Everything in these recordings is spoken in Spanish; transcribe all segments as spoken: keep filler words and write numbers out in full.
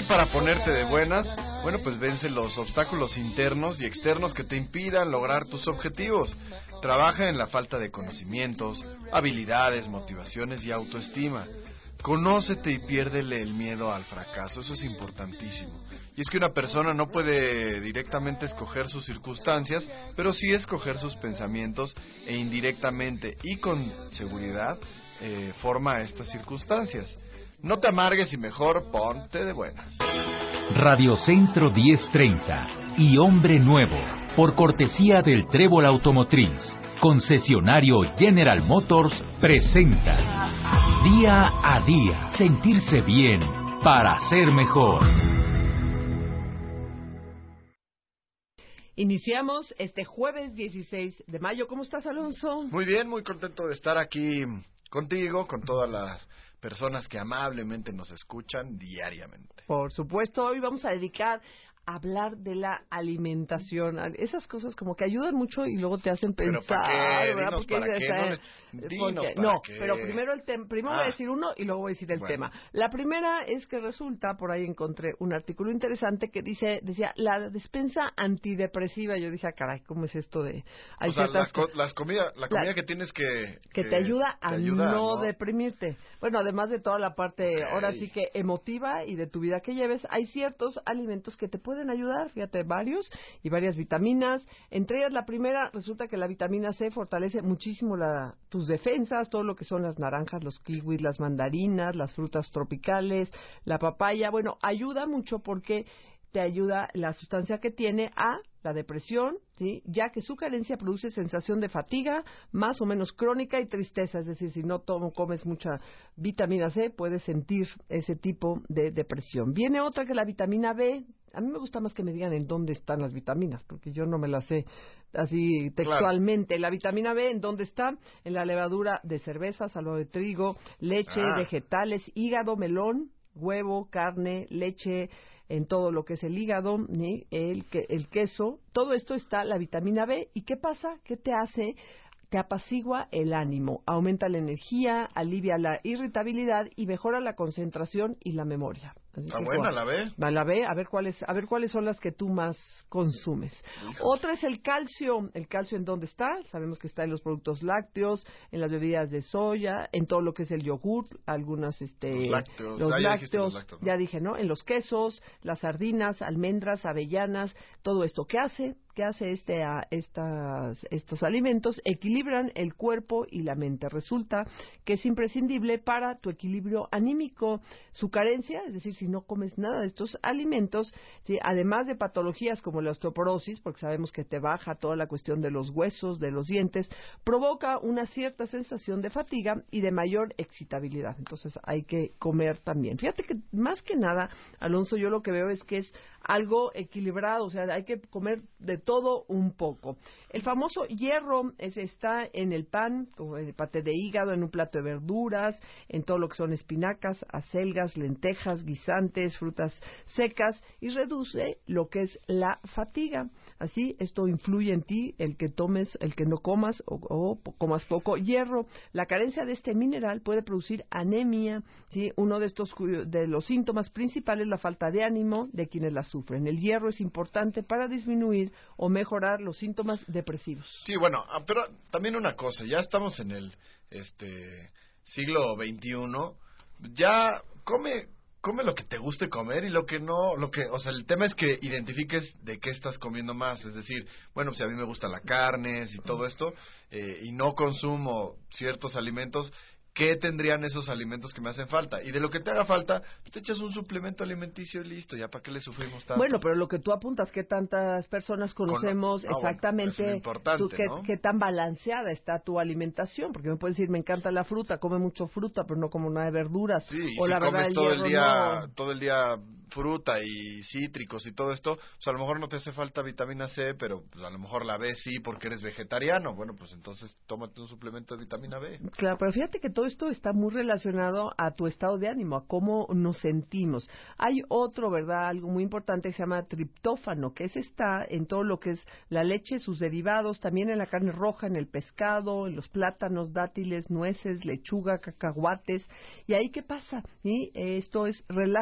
para ponerte de buenas, bueno, pues vence los obstáculos internos y externos que te impidan lograr tus objetivos. Trabaja en la falta de conocimientos, habilidades, motivaciones y autoestima. Conócete y piérdele el miedo al fracaso, eso es importantísimo. Y es que una persona no puede directamente escoger sus circunstancias, pero sí escoger sus pensamientos e indirectamente y con seguridad eh, forma estas circunstancias. No te amargues y mejor ponte de buenas. Radio Centro diez treinta y Hombre Nuevo, por cortesía del Trébol Automotriz, concesionario General Motors, presenta Día a Día, sentirse bien para ser mejor. Iniciamos este jueves dieciséis de mayo. ¿Cómo estás, Alonso? Muy bien, muy contento de estar aquí contigo, con todas las personas que amablemente nos escuchan diariamente. Por supuesto, hoy vamos a dedicar a hablar de la alimentación, esas cosas como que ayudan mucho y luego te hacen pensar. ¿Pero para qué? ¿Verdad? Dinos Porque para es, qué. eh, No, les- dinos porque- para no, qué. pero primero el tema, primero Ah. voy a decir uno y luego voy a decir el Bueno. tema. La primera es que resulta, por ahí encontré un artículo interesante que dice, decía, la despensa antidepresiva. Yo dije, ah, caray, ¿cómo es esto de...? Hay O sea, ciertas la, co- las comida, la comida la- que tienes que... que te ayuda a te ayuda, no, deprimirte. Bueno, además de toda la parte, Ok. ahora sí que emotiva y de tu vida que lleves, hay ciertos alimentos que te pueden ayudar, fíjate, varios y varias vitaminas. Entre ellas, la primera, resulta que la vitamina C fortalece muchísimo la, tus defensas, todo lo que son las naranjas, los kiwis, las mandarinas, las frutas tropicales, la papaya. Bueno, ayuda mucho porque te ayuda la sustancia que tiene a la depresión, ¿sí? Ya que su carencia produce sensación de fatiga más o menos crónica y tristeza, es decir, si no tomo, comes mucha vitamina C, puedes sentir ese tipo de depresión. Viene otra que es la vitamina B. A mí me gusta más que me digan en dónde están las vitaminas, porque yo no me las sé así textualmente. Claro. La vitamina B, ¿en dónde está? En la levadura de cerveza, salvo de trigo, leche, Ah. vegetales, hígado, melón, huevo, carne, leche, en todo lo que es el hígado, ¿sí? el, que, el queso, todo esto está la vitamina B. ¿Y qué pasa? ¿Qué te hace? Te apacigua el ánimo, aumenta la energía, alivia la irritabilidad y mejora la concentración y la memoria. Así Está que, buena bueno, la B. La B, a ver cuáles, a ver cuáles son las que tú más consumes. Hijos. Otra es el calcio. ¿El calcio en dónde está? Sabemos que está en los productos lácteos, en las bebidas de soya, en todo lo que es el yogur, algunas este Los lácteos. los Ah, ya dijiste lácteos, los lácteos, ¿no? ya dije, ¿no? En los quesos, las sardinas, almendras, avellanas, todo esto. ¿Qué hace? ¿Qué hace este a estas estos alimentos? Equilibran el cuerpo y la mente. Resulta que es imprescindible para tu equilibrio anímico. Su carencia, es decir, si no comes nada de estos alimentos, ¿sí? Además de patologías como la osteoporosis, porque sabemos que te baja toda la cuestión de los huesos, de los dientes, provoca una cierta sensación de fatiga y de mayor excitabilidad. Entonces hay que comer también. Fíjate que más que nada, Alonso, yo lo que veo es que es algo equilibrado, o sea, hay que comer de todo un poco. El famoso hierro es, está en el pan, como en el paté de hígado, en un plato de verduras, en todo lo que son espinacas, acelgas, lentejas, guisantes, frutas secas, y reduce lo que es la fatiga. Así, esto influye en ti, el que tomes, el que no comas o, o comas poco hierro. La carencia de este mineral puede producir anemia, ¿sí? Uno de estos de los síntomas principales es la falta de ánimo de quienes la sufren. El hierro es importante para disminuir o mejorar los síntomas depresivos. Sí, bueno, pero también una cosa, ya estamos en el este siglo veintiuno, ya come come lo que te guste comer y lo que no, lo que, o sea, el tema es que identifiques de qué estás comiendo más, es decir, bueno, si a mí me gusta la carne y todo esto, eh, y no consumo ciertos alimentos, ¿qué tendrían esos alimentos que me hacen falta? Y de lo que te haga falta, te echas un suplemento alimenticio y listo, ya para qué le sufrimos tanto. Bueno, pero lo que tú apuntas, ¿qué tantas personas conocemos Con... no, exactamente? Bueno, es importante, tú, qué, ¿no? ¿Qué tan balanceada está tu alimentación? Porque me puedes decir, me encanta la fruta, come mucho fruta, pero no como nada de verduras. Sí, o si la comes verdad, el todo el hierro, día, no. todo el día fruta y cítricos y todo esto, pues a lo mejor no te hace falta vitamina C, pero pues a lo mejor la B sí porque eres vegetariano. Bueno, pues entonces tómate un suplemento de vitamina B. Claro, pero fíjate que todo esto está muy relacionado a tu estado de ánimo, a cómo nos sentimos. Hay otro, ¿verdad? Algo muy importante que se llama triptófano, que ese está en todo lo que es la leche, sus derivados, también en la carne roja, en el pescado, en los plátanos, dátiles, nueces, lechuga, cacahuates. ¿Y ahí qué pasa? ¿Sí? Esto es, relaja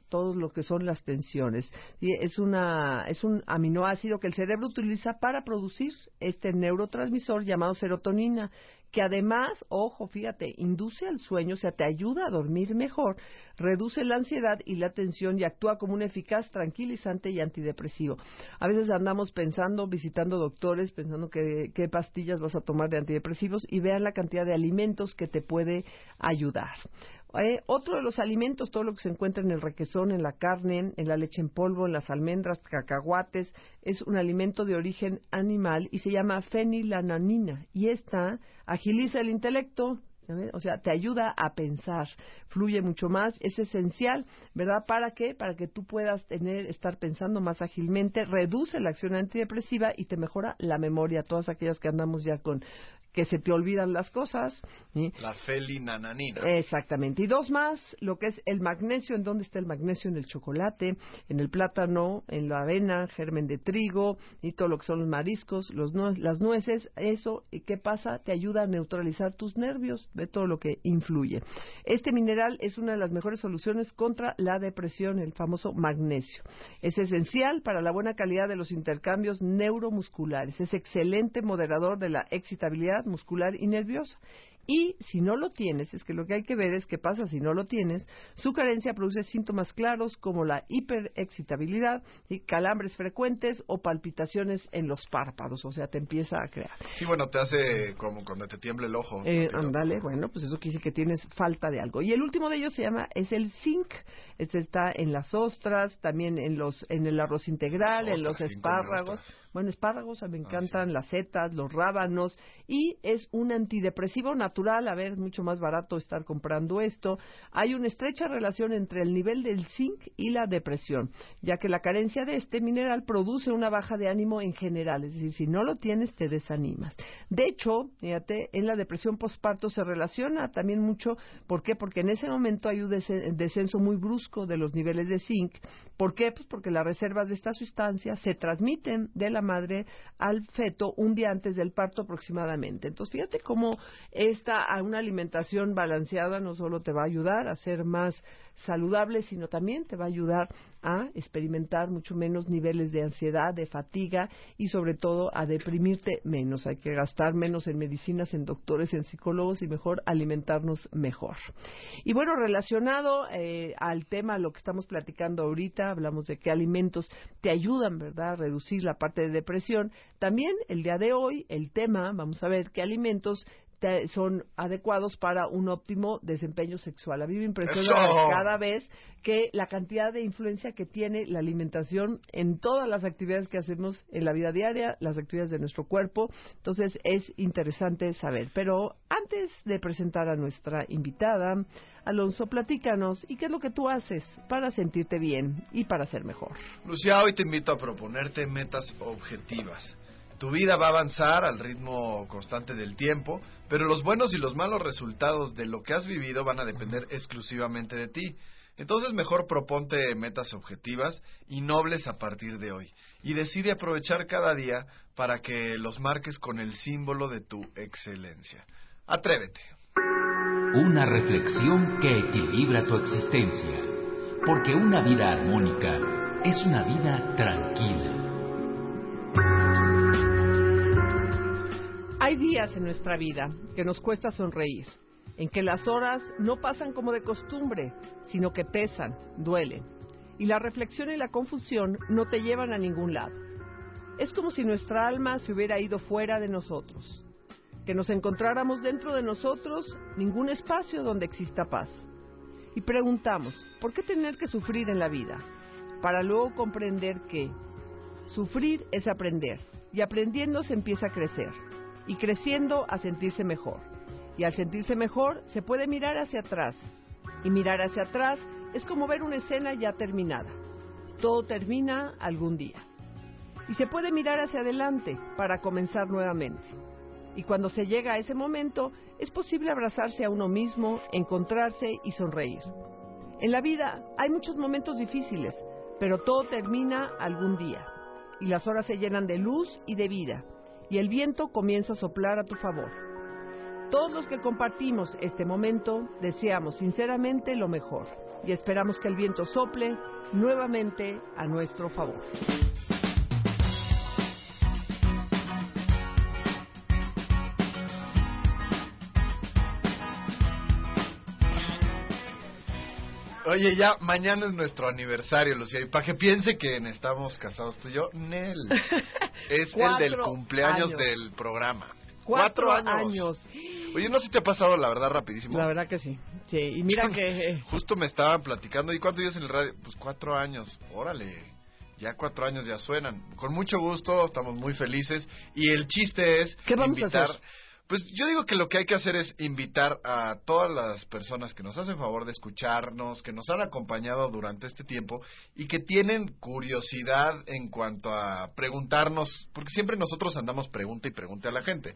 todo lo que son las tensiones. ¿Sí? Es una es un aminoácido que el cerebro utiliza para producir este neurotransmisor llamado serotonina, que además, ojo, fíjate, induce al sueño, o sea, te ayuda a dormir mejor, reduce la ansiedad y la tensión y actúa como un eficaz tranquilizante y antidepresivo. A veces andamos pensando, visitando doctores, pensando que, qué pastillas vas a tomar de antidepresivos y vean la cantidad de alimentos que te puede ayudar. Eh, otro de los alimentos, todo lo que se encuentra en el requesón, en la carne, en la leche en polvo, en las almendras, cacahuates, es un alimento de origen animal y se llama fenilalanina. Y esta agiliza el intelecto, ¿sabes? O sea, te ayuda a pensar, fluye mucho más, es esencial, ¿verdad? ¿Para qué? Para que tú puedas tener, estar pensando más ágilmente, reduce la acción antidepresiva y te mejora la memoria, todas aquellas que andamos ya con que se te olvidan las cosas. ¿Sí? La felinananina. Exactamente. Y dos más, lo que es el magnesio. ¿En dónde está el magnesio? En el chocolate, en el plátano, en la avena, germen de trigo, y todo lo que son los mariscos, los nue las nueces. Eso, ¿y qué pasa? Te ayuda a neutralizar tus nervios, de todo lo que influye. Este mineral es una de las mejores soluciones contra la depresión, el famoso magnesio. Es esencial para la buena calidad de los intercambios neuromusculares. Es excelente moderador de la excitabilidad muscular y nerviosa. Y si no lo tienes, es que lo que hay que ver es qué pasa si no lo tienes. Su carencia produce síntomas claros como la hiperexcitabilidad, ¿sí? calambres frecuentes o palpitaciones en los párpados, o sea, te empieza a crear. Sí, bueno, te hace como cuando te tiembla el ojo. Eh, ándale, bueno, pues eso quiere decir que tienes falta de algo. Y el último de ellos se llama, es el zinc. Este está en las ostras, también en los en el arroz integral, ostras, en los espárragos. Bueno, espárragos, me encantan, ah, sí. las setas, los rábanos, y es un antidepresivo natural. A ver, es mucho más barato estar comprando esto. Hay una estrecha relación entre el nivel del zinc y la depresión, ya que la carencia de este mineral produce una baja de ánimo en general, es decir, si no lo tienes, te desanimas. De hecho, fíjate, en la depresión postparto se relaciona también mucho. ¿Por qué? Porque en ese momento hay un descenso muy brusco de los niveles de zinc. ¿Por qué? Pues porque las reservas de esta sustancia se transmiten de la madre al feto un día antes del parto aproximadamente. Entonces, fíjate cómo esta una alimentación balanceada no solo te va a ayudar a ser más saludable, sino también te va a ayudar a experimentar mucho menos niveles de ansiedad, de fatiga y sobre todo a deprimirte menos. Hay que gastar menos en medicinas, en doctores, en psicólogos y mejor alimentarnos mejor. Y bueno, relacionado eh, al tema, lo que estamos platicando ahorita, hablamos de qué alimentos te ayudan, ¿verdad?, a reducir la parte de depresión. También el día de hoy, el tema, vamos a ver qué alimentos te, son adecuados para un óptimo desempeño sexual. A mí me impresiona ¡eso! Cada vez que la cantidad de influencia que tiene la alimentación en todas las actividades que hacemos en la vida diaria, las actividades de nuestro cuerpo. Entonces es interesante saber. Pero antes de presentar a nuestra invitada, Alonso, platícanos, ¿y qué es lo que tú haces para sentirte bien y para ser mejor? Lucía, hoy te invito a proponerte metas objetivas. Tu vida va a avanzar al ritmo constante del tiempo, pero los buenos y los malos resultados de lo que has vivido van a depender exclusivamente de ti. Entonces mejor proponte metas objetivas y nobles a partir de hoy, y decide aprovechar cada día para que los marques con el símbolo de tu excelencia. Atrévete. Una reflexión que equilibra tu existencia, porque una vida armónica es una vida tranquila. Hay días en nuestra vida que nos cuesta sonreír, en que las horas no pasan como de costumbre, sino que pesan, duelen, y la reflexión y la confusión no te llevan a ningún lado. Es como si nuestra alma se hubiera ido fuera de nosotros, que nos encontráramos dentro de nosotros ningún espacio donde exista paz. Y preguntamos, ¿por qué tener que sufrir en la vida? Para luego comprender que sufrir es aprender, y aprendiendo se empieza a crecer, y creciendo a sentirse mejor. Y al sentirse mejor se puede mirar hacia atrás, y mirar hacia atrás es como ver una escena ya terminada. Todo termina algún día. Y se puede mirar hacia adelante para comenzar nuevamente. Y cuando se llega a ese momento, es posible abrazarse a uno mismo, encontrarse y sonreír. En la vida hay muchos momentos difíciles, pero todo termina algún día. Y las horas se llenan de luz y de vida, y el viento comienza a soplar a tu favor. Todos los que compartimos este momento deseamos sinceramente lo mejor. y esperamos que el viento sople nuevamente a nuestro favor. Oye, ya mañana es nuestro aniversario, Lucía, y para que piense que estamos casados tú y yo, Nel. Es el del cumpleaños años. Del programa. Cuatro, Cuatro años. años. Oye, no sé si te ha pasado, la verdad, rapidísimo. La verdad que sí. Sí, y mira que... Justo me estaban platicando, ¿y cuántos días en el radio? Pues cuatro años, órale. Ya cuatro años ya suenan. Con mucho gusto, estamos muy felices. Y el chiste es ¿Qué vamos invitar... a hacer? Pues yo digo que lo que hay que hacer es invitar a todas las personas que nos hacen favor de escucharnos, que nos han acompañado durante este tiempo y que tienen curiosidad en cuanto a preguntarnos, porque siempre nosotros andamos pregunta y pregunta a la gente.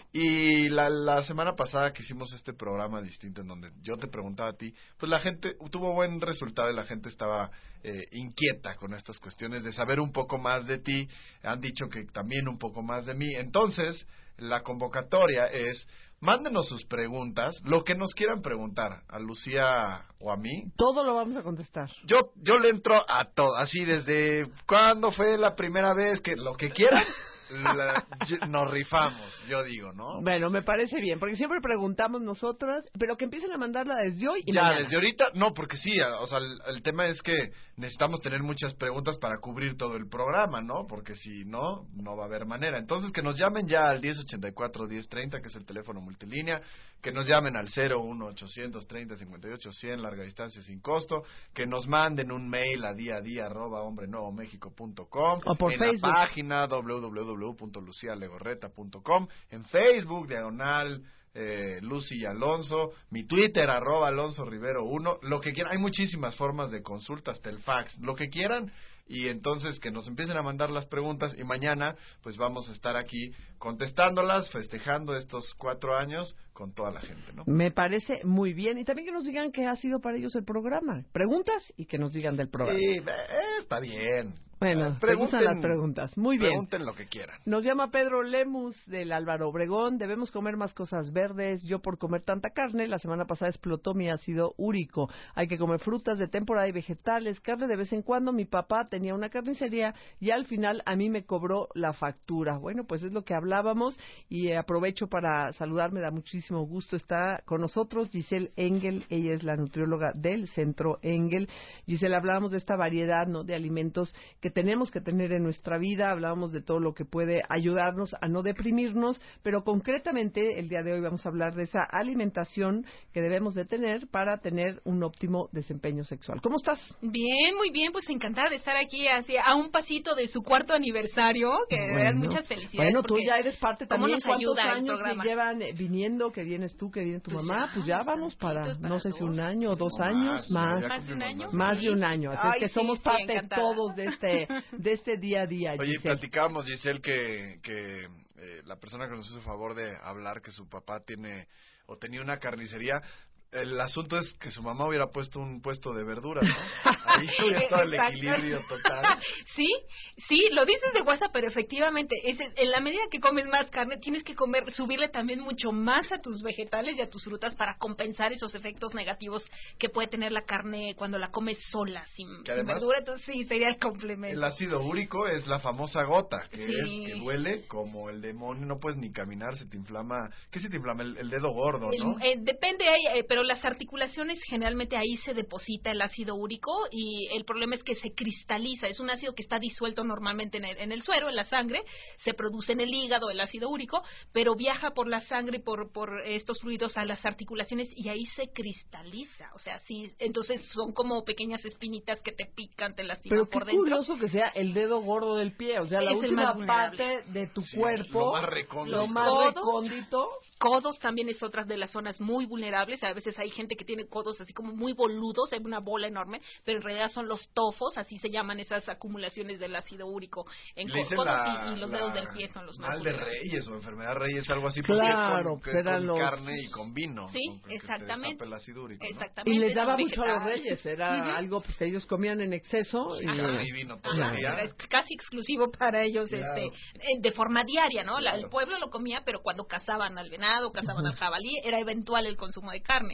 Y la, la semana pasada que hicimos este programa distinto en donde yo te preguntaba a ti, pues la gente tuvo buen resultado y la gente estaba eh, inquieta con estas cuestiones de saber un poco más de ti. Han dicho que también un poco más de mí. Entonces, la convocatoria es, mándenos sus preguntas, lo que nos quieran preguntar, a Lucía o a mí. Todo lo vamos a contestar. Yo yo le entro a todo, así desde cuándo fue la primera vez, que lo que quieran. La, nos rifamos, yo digo, ¿no? Bueno, me parece bien, porque siempre preguntamos nosotras, pero que empiecen a mandarla desde hoy y ya, mañana. Desde ahorita, no, porque sí, o sea, el, el tema es que necesitamos tener muchas preguntas para cubrir todo el programa, ¿no? Porque si no, no va a haber manera. Entonces, que nos llamen ya al diez ochenta y cuatro, diez treinta, que es el teléfono multilínea, que nos llamen al cero uno ochocientos treinta cincuenta y ocho cien, larga distancia sin costo, que nos manden un mail a día a día arroba hombre nuevo méxico punto com, o por en Facebook. La página doble u doble u doble u punto lucia legorreta punto com, en Facebook, diagonal eh, Lucy y Alonso, mi Twitter, arroba Alonso Rivero uno, lo que quieran, hay muchísimas formas de consulta, hasta el fax, lo que quieran, y entonces que nos empiecen a mandar las preguntas, y mañana pues vamos a estar aquí contestándolas, festejando estos cuatro años con toda la gente, ¿no? Me parece muy bien, y también que nos digan qué ha sido para ellos el programa, preguntas y que nos digan del programa. Sí, eh, está bien. Bueno, preguntan las preguntas. Muy bien. Pregunten lo que quieran. Nos llama Pedro Lemus del Álvaro Obregón. Debemos comer más cosas verdes. Yo por comer tanta carne, la semana pasada explotó mi ácido úrico. Hay que comer frutas de temporada y vegetales, carne de vez en cuando. Mi papá tenía una carnicería y al final a mí me cobró la factura. Bueno, pues es lo que hablábamos y eh, aprovecho para saludar. Me da muchísimo gusto. Está con nosotros Giselle Engel. Ella es la nutrióloga del Centro Engel. Giselle, hablábamos de esta variedad, ¿no?, de alimentos que que tenemos que tener en nuestra vida, hablábamos de todo lo que puede ayudarnos a no deprimirnos, pero concretamente el día de hoy vamos a hablar de esa alimentación que debemos de tener para tener un óptimo desempeño sexual. ¿Cómo estás? Bien, muy bien, pues encantada de estar aquí hacia, a un pasito de su cuarto aniversario, que de verdad muchas felicidades. Bueno, tú ya eres parte también. ¿Cómo nos ayuda el años programa? Que llevan viniendo, que vienes tú, que viene tu pues mamá? Ya, pues ya vamos para, para no sé dos. si un año o dos no, años, más. ¿Más de un año? Más de un año, así Ay, es que sí, somos sí, parte encantada. todos de este de este día a día. Oye, Giselle. platicábamos, Giselle, que, que eh, la persona que nos hizo favor de hablar que su papá tiene o tenía una carnicería. El asunto es que su mamá hubiera puesto un puesto de verduras, ¿no? Ahí hubiera estado el equilibrio total. Sí, sí, lo dices de WhatsApp, pero efectivamente, es, en la medida que comes más carne, tienes que comer, subirle también mucho más a tus vegetales y a tus frutas para compensar esos efectos negativos que puede tener la carne cuando la comes sola, sin, sin además, verdura. Entonces sí, sería el complemento. El ácido úrico es la famosa gota, que Sí. es que duele como el demonio, no puedes ni caminar, se te inflama. ¿Qué se te inflama? El, el dedo gordo, ¿no? El, eh, depende, eh, pero las articulaciones generalmente ahí se deposita el ácido úrico y el problema es que se cristaliza. Es un ácido que está disuelto normalmente en el, en el suero, en la sangre, se produce en el hígado el ácido úrico, pero viaja por la sangre, por por estos fluidos a las articulaciones y ahí se cristaliza. O sea, sí, entonces son como pequeñas espinitas que te pican, te lastiman Pero por qué dentro. curioso que sea el dedo gordo del pie, o sea, la Es el última más vulnerable. parte de tu Sí, cuerpo, lo más recóndito. lo más Codos. recóndito. Codos también es otra de las zonas muy vulnerables. A veces hay gente que tiene codos así como muy boludos, hay una bola enorme, pero en realidad son los tofos, así se llaman esas acumulaciones del ácido úrico en Le co- dicen codos la- y, y los la dedos del pie son los más mal de vulnerables. Reyes o enfermedad Reyes, algo así, porque Claro, es con, que es eran con los- carne y con vino. Sí, ¿no? Porque exactamente. te tapa el ácido úrico, ¿no? Exactamente. Y les son daba mucho a los vegetales. reyes, era Ujú. algo pues, que ellos comían en exceso. Y, Ajá, y vino todo Ajá. el día. Es casi exclusivo para ellos, Claro. este, eh, de forma diaria, ¿no? La- Claro. el pueblo lo comía, pero cuando cazaban al venado, cazaban Ujú. al jabalí, era eventual el consumo de carne.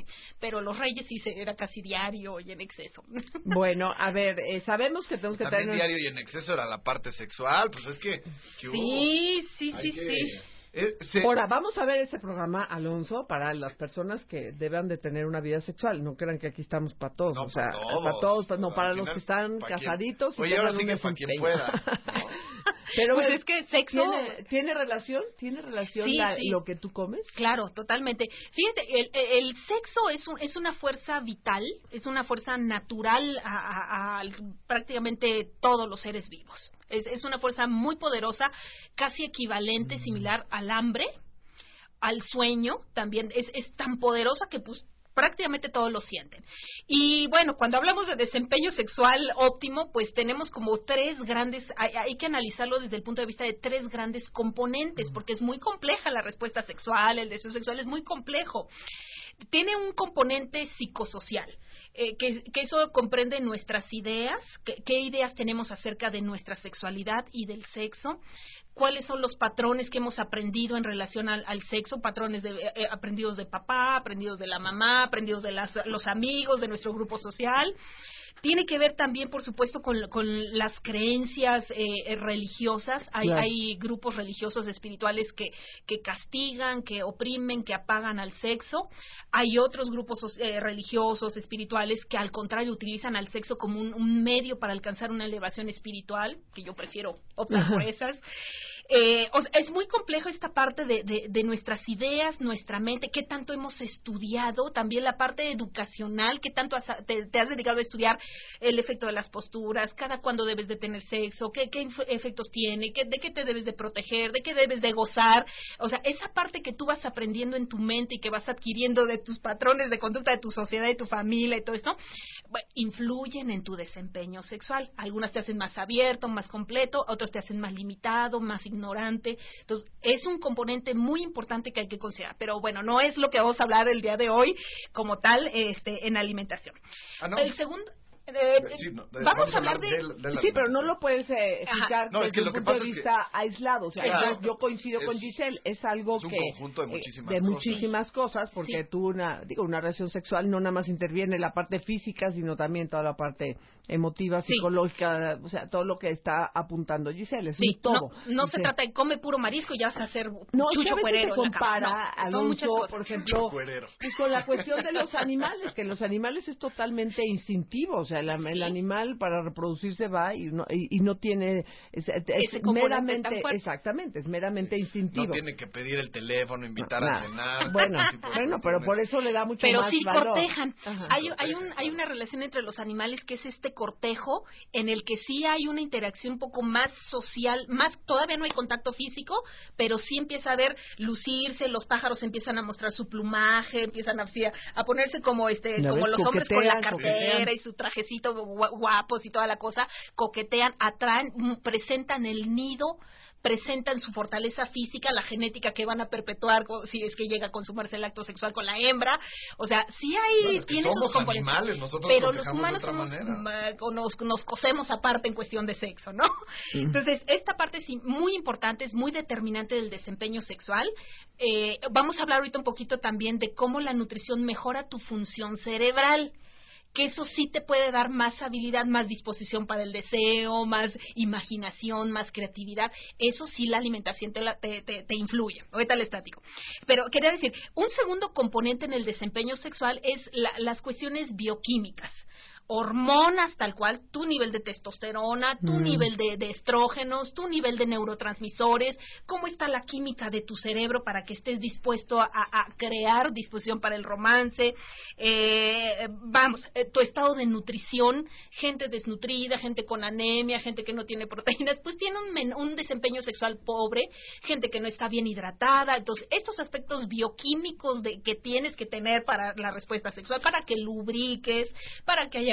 come, pero los reyes sí se, era casi diario y en exceso. Bueno, a ver, eh, sabemos que tenemos que También tener... diario y en exceso era la parte sexual, pues es que... que hubo- Sí, sí, hay sí, que- sí. eh, se- Ahora, vamos a ver ese programa, Alonso, para las personas que deban de tener una vida sexual. No crean que aquí estamos para todos. No, o sea, para todos. para todos, pa- no, Al para final, los que están pa' quien- casaditos y Oye, ahora tengan sí un que para quien desempeño. fuera. ¿no? Pero Pues bueno, es que sexo... ¿tiene, ¿tiene relación? ¿Tiene relación Sí, la- sí. lo que tú comes? Claro, totalmente. Fíjate, el, el sexo es, un, es una fuerza vital, es una fuerza natural a, a- a prácticamente todos los seres vivos. Es, es una fuerza muy poderosa, casi equivalente, similar al hambre, al sueño, también es, es tan poderosa que pues prácticamente todos lo sienten. Y bueno, cuando hablamos de desempeño sexual óptimo, pues tenemos como tres grandes, hay, hay que analizarlo desde el punto de vista de tres grandes componentes, porque es muy compleja la respuesta sexual, el deseo sexual es muy complejo. Tiene un componente psicosocial, eh, que, que eso comprende nuestras ideas, que, qué ideas tenemos acerca de nuestra sexualidad y del sexo, cuáles son los patrones que hemos aprendido en relación al, al sexo, patrones de, eh, aprendidos de papá, aprendidos de la mamá, aprendidos de las, los amigos, de nuestro grupo social. Tiene que ver también, por supuesto, con, con las creencias eh, religiosas. Hay, Claro. hay grupos religiosos espirituales que, que castigan, que oprimen, que apagan al sexo. Hay otros grupos eh, religiosos espirituales que, al contrario, utilizan al sexo como un, un medio para alcanzar una elevación espiritual, que yo prefiero optar por esas. Eh, o sea, es muy complejo esta parte de, de, de nuestras ideas, nuestra mente, qué tanto hemos estudiado, también la parte educacional, qué tanto has, te, te has dedicado a estudiar el efecto de las posturas, cada cuándo debes de tener sexo, qué, qué efectos tiene, qué, de qué te debes de proteger, de qué debes de gozar. O sea, esa parte que tú vas aprendiendo en tu mente y que vas adquiriendo de tus patrones de conducta de tu sociedad, de tu familia y todo esto, bueno, influyen en tu desempeño sexual. Algunas te hacen más abierto, más completo, otras te hacen más limitado, más ignorante. Entonces, es un componente muy importante que hay que considerar. Pero bueno, no es lo que vamos a hablar el día de hoy como tal este, en alimentación. Ah, no. El segundo... Eh, Sí, no, vamos, vamos a hablar de... de, de la Sí, pero no lo puedes eh, Ajá. explicar No, es desde que un lo que punto de pasa es que- vista aislado. O sea, Claro. yo, yo coincido Es- con Giselle, es algo es un que... conjunto de eh, muchísimas de cosas. muchísimas cosas, porque Sí. tú, una, digo, una relación sexual no nada más interviene la parte física, sino también toda la parte emotiva, Sí. psicológica, o sea, todo lo que está apuntando Giselle, es Sí, un todo. no, no se Dice, trata de come puro marisco y ya vas a hacer No, es que chucho a veces cuerero se en la cama. compara, No, son muchas Alonso, cosas. por ejemplo, Cuerero. pues con la cuestión de los animales, que en los animales es totalmente instintivo, o sea, el, el animal para reproducirse va y no, y, y no tiene, es, es Ese componente meramente, tan fuerte. exactamente, es meramente instintivo. No tiene que pedir el teléfono, invitar Nada. a cenar. Bueno, ese tipo de bueno, pero cuestiones. por eso le da mucho Pero más sí valor. cortejan. Ajá. Hay, hay, un, Cortejan, hay claro. una relación entre los animales que es este cortejo en el que sí hay una interacción un poco más social, más todavía no hay contacto físico, pero sí empieza a haber lucirse, los pájaros empiezan a mostrar su plumaje, empiezan a, así a, a ponerse como este Ya como ves, los hombres con la coquetean, cartera coquetean. y su trajecito gua- guapos y toda la cosa, coquetean, atraen, mm, presentan el nido, presentan su fortaleza física, la genética que van a perpetuar co- si es que llega a consumarse el acto sexual con la hembra. O sea, sí hay, Bueno, es que tiene sus somos componentes. animales, nosotros pero los cortejamos de humanos otra somos, manera. ma- o nos, nos cosemos aparte en cuestión de sexo, ¿no? Entonces, esta parte es muy importante, es muy determinante del desempeño sexual. Eh, vamos a hablar ahorita un poquito también de cómo la nutrición mejora tu función cerebral, que eso sí te puede dar más habilidad, más disposición para el deseo, más imaginación, más creatividad. Eso sí la alimentación te, la, te, te, te influye. Ahorita les platico. Pero quería decir, un segundo componente en el desempeño sexual es la, las cuestiones bioquímicas. Hormonas tal cual, tu nivel de testosterona, tu Mm. nivel de, de estrógenos, tu nivel de neurotransmisores, cómo está la química de tu cerebro para que estés dispuesto a, a crear disposición para el romance, eh, vamos, eh, tu estado de nutrición, gente desnutrida, gente con anemia, gente que no tiene proteínas, pues tiene un, men- un desempeño sexual pobre, gente que no está bien hidratada. Entonces, estos aspectos bioquímicos de, que tienes que tener para la respuesta sexual, para que lubriques, para que haya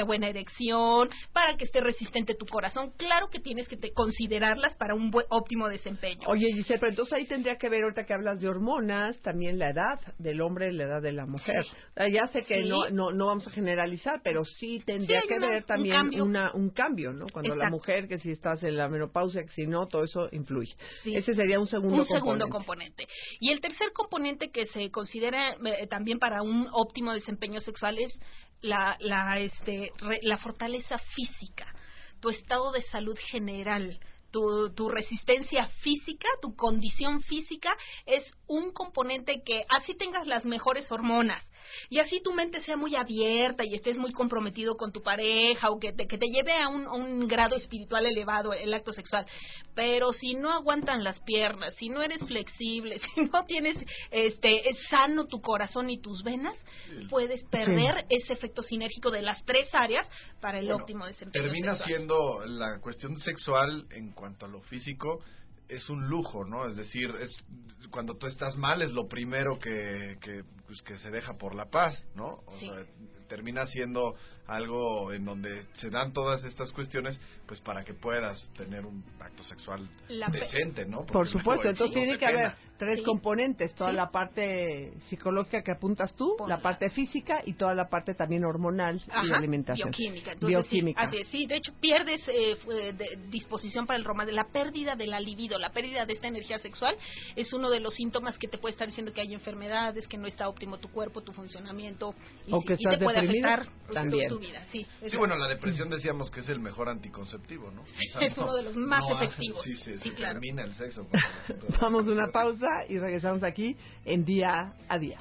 buena erección, para que esté resistente tu corazón. Claro que tienes que te considerarlas para un buen, óptimo desempeño. Oye, Giselle, pero entonces ahí tendría que ver, ahorita que hablas de hormonas, también la edad del hombre y la edad de la mujer. Sí. Ya sé que sí. no, no no vamos a generalizar, pero sí tendría sí, que una, ver también un cambio. Una, un cambio, ¿no? Cuando Exacto. la mujer, que si estás en la menopausia, que si no, todo eso influye. Sí. Ese sería un segundo un componente. Un segundo componente. Y el tercer componente que se considera eh, también para un óptimo desempeño sexual es la, la, este, re, la fortaleza física, tu estado de salud general. Tu, tu resistencia física, tu condición física es un componente que así tengas las mejores hormonas y así tu mente sea muy abierta y estés muy comprometido con tu pareja o que te, que te lleve a un, a un grado espiritual elevado el acto sexual, pero si no aguantan las piernas, si no eres flexible, si no tienes este es sano tu corazón y tus venas, puedes perder sí. ese efecto sinérgico de las tres áreas para el bueno, óptimo desempeño termina sexual. Siendo la cuestión sexual en cuanto a lo físico es un lujo, ¿no? Es decir, es cuando tú estás mal es lo primero que que, pues, que se deja por la paz, ¿no? O sí. sea, termina siendo algo en donde se dan todas estas cuestiones, pues para que puedas tener un acto sexual la decente, ¿no? Porque por supuesto, entonces tiene que haber tres sí. componentes, toda sí. la parte psicológica que apuntas tú, Ponla. la parte física y toda la parte también hormonal Ajá, y de alimentación. Bioquímica. Entonces, bioquímica. Sí, así es, sí, de hecho pierdes eh, de disposición para el romance, la pérdida de la libido, la pérdida de esta energía sexual es uno de los síntomas que te puede estar diciendo que hay enfermedades, que no está óptimo tu cuerpo, tu funcionamiento y, o que y te puede afectar también. Tu, tu vida. Sí, sí bueno, la depresión decíamos que es el mejor anticonceptivo, ¿no? O sea, es no, uno de los más no, efectivos. Sí, sí, sí, se claro. termina el sexo. Vamos a una pausa y regresamos aquí en Día a Día.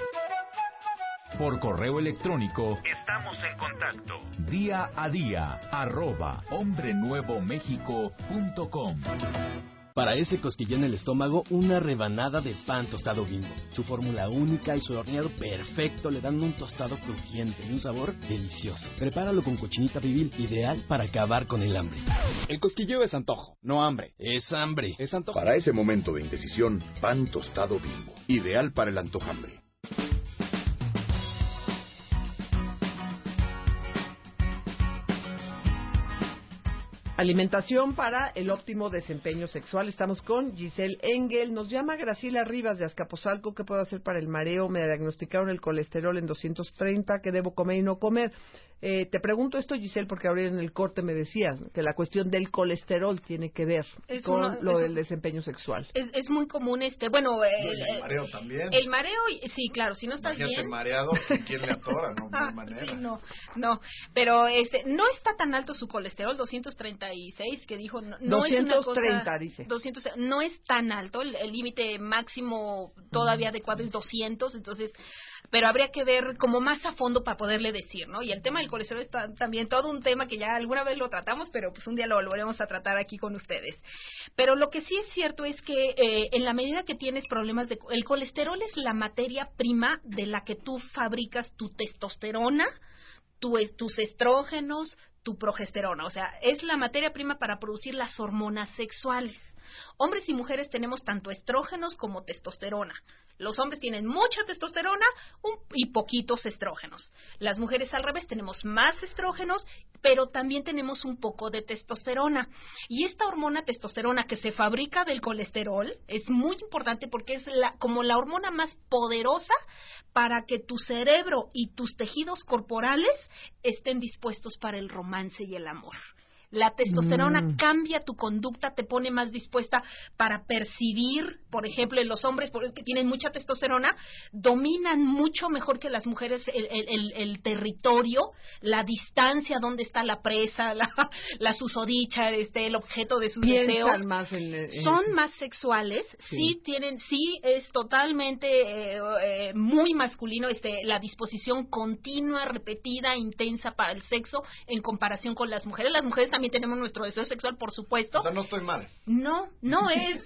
Por correo electrónico estamos en contacto. Día a día arroba hombre nuevo méxico punto com. Para ese cosquillón en el estómago, una rebanada de pan tostado Bimbo. Su fórmula única y su horneado perfecto le dan un tostado crujiente y un sabor delicioso. Prepáralo con cochinita pibil, ideal para acabar con el hambre. El cosquilleo es antojo, no hambre. Es hambre. Es antojo. Para ese momento de indecisión, pan tostado Bimbo. Ideal para el antojambre. Alimentación para el óptimo desempeño sexual. Estamos con Giselle Engel. Nos llama Graciela Rivas de Azcapotzalco. ¿Qué puedo hacer para el mareo? Me diagnosticaron el colesterol en doscientos treinta. ¿Qué debo comer y no comer? Eh, te pregunto esto, Giselle, porque ahora en el corte me decías que la cuestión del colesterol tiene que ver es con una, lo del desempeño sexual. Es, es muy común este, bueno... El, no, el mareo también. El mareo, sí, claro, si no estás Imagínate bien... mareado, ¿quién le atora? No, ah, de manera. Sí, no, no, pero este, no está tan alto su colesterol, doscientos treinta y seis, que dijo... No, no doscientos treinta, es una cosa, dice. doscientos, no es tan alto, el límite máximo todavía adecuado es doscientos, entonces... Pero habría que ver como más a fondo para poderle decir, ¿no? Y el tema del colesterol está también todo un tema que ya alguna vez lo tratamos, pero pues un día lo volveremos a tratar aquí con ustedes. Pero lo que sí es cierto es que eh, en la medida que tienes problemas de... El colesterol es la materia prima de la que tú fabricas tu testosterona, tu, tus estrógenos, tu progesterona. O sea, es la materia prima para producir las hormonas sexuales. Hombres y mujeres tenemos tanto estrógenos como testosterona. Los hombres tienen mucha testosterona un, y poquitos estrógenos. Las mujeres al revés, tenemos más estrógenos, pero también tenemos un poco de testosterona. Y esta hormona testosterona que se fabrica del colesterol es muy importante porque es la, como la hormona más poderosa para que tu cerebro y tus tejidos corporales estén dispuestos para el romance y el amor. La testosterona mm. cambia tu conducta, te pone más dispuesta para percibir, por ejemplo, en los hombres que tienen mucha testosterona, dominan mucho mejor que las mujeres el, el, el, el territorio, la distancia, dónde está la presa, la, la susodicha, este, el objeto de sus Piensan deseos. Más en, en... Son más sexuales, sí, sí tienen, sí es totalmente eh, eh, muy masculino, este, la disposición continua, repetida, intensa para el sexo en comparación con las mujeres. Las mujeres también también tenemos nuestro deseo sexual, por supuesto. O sea, no estoy mal. No, no es.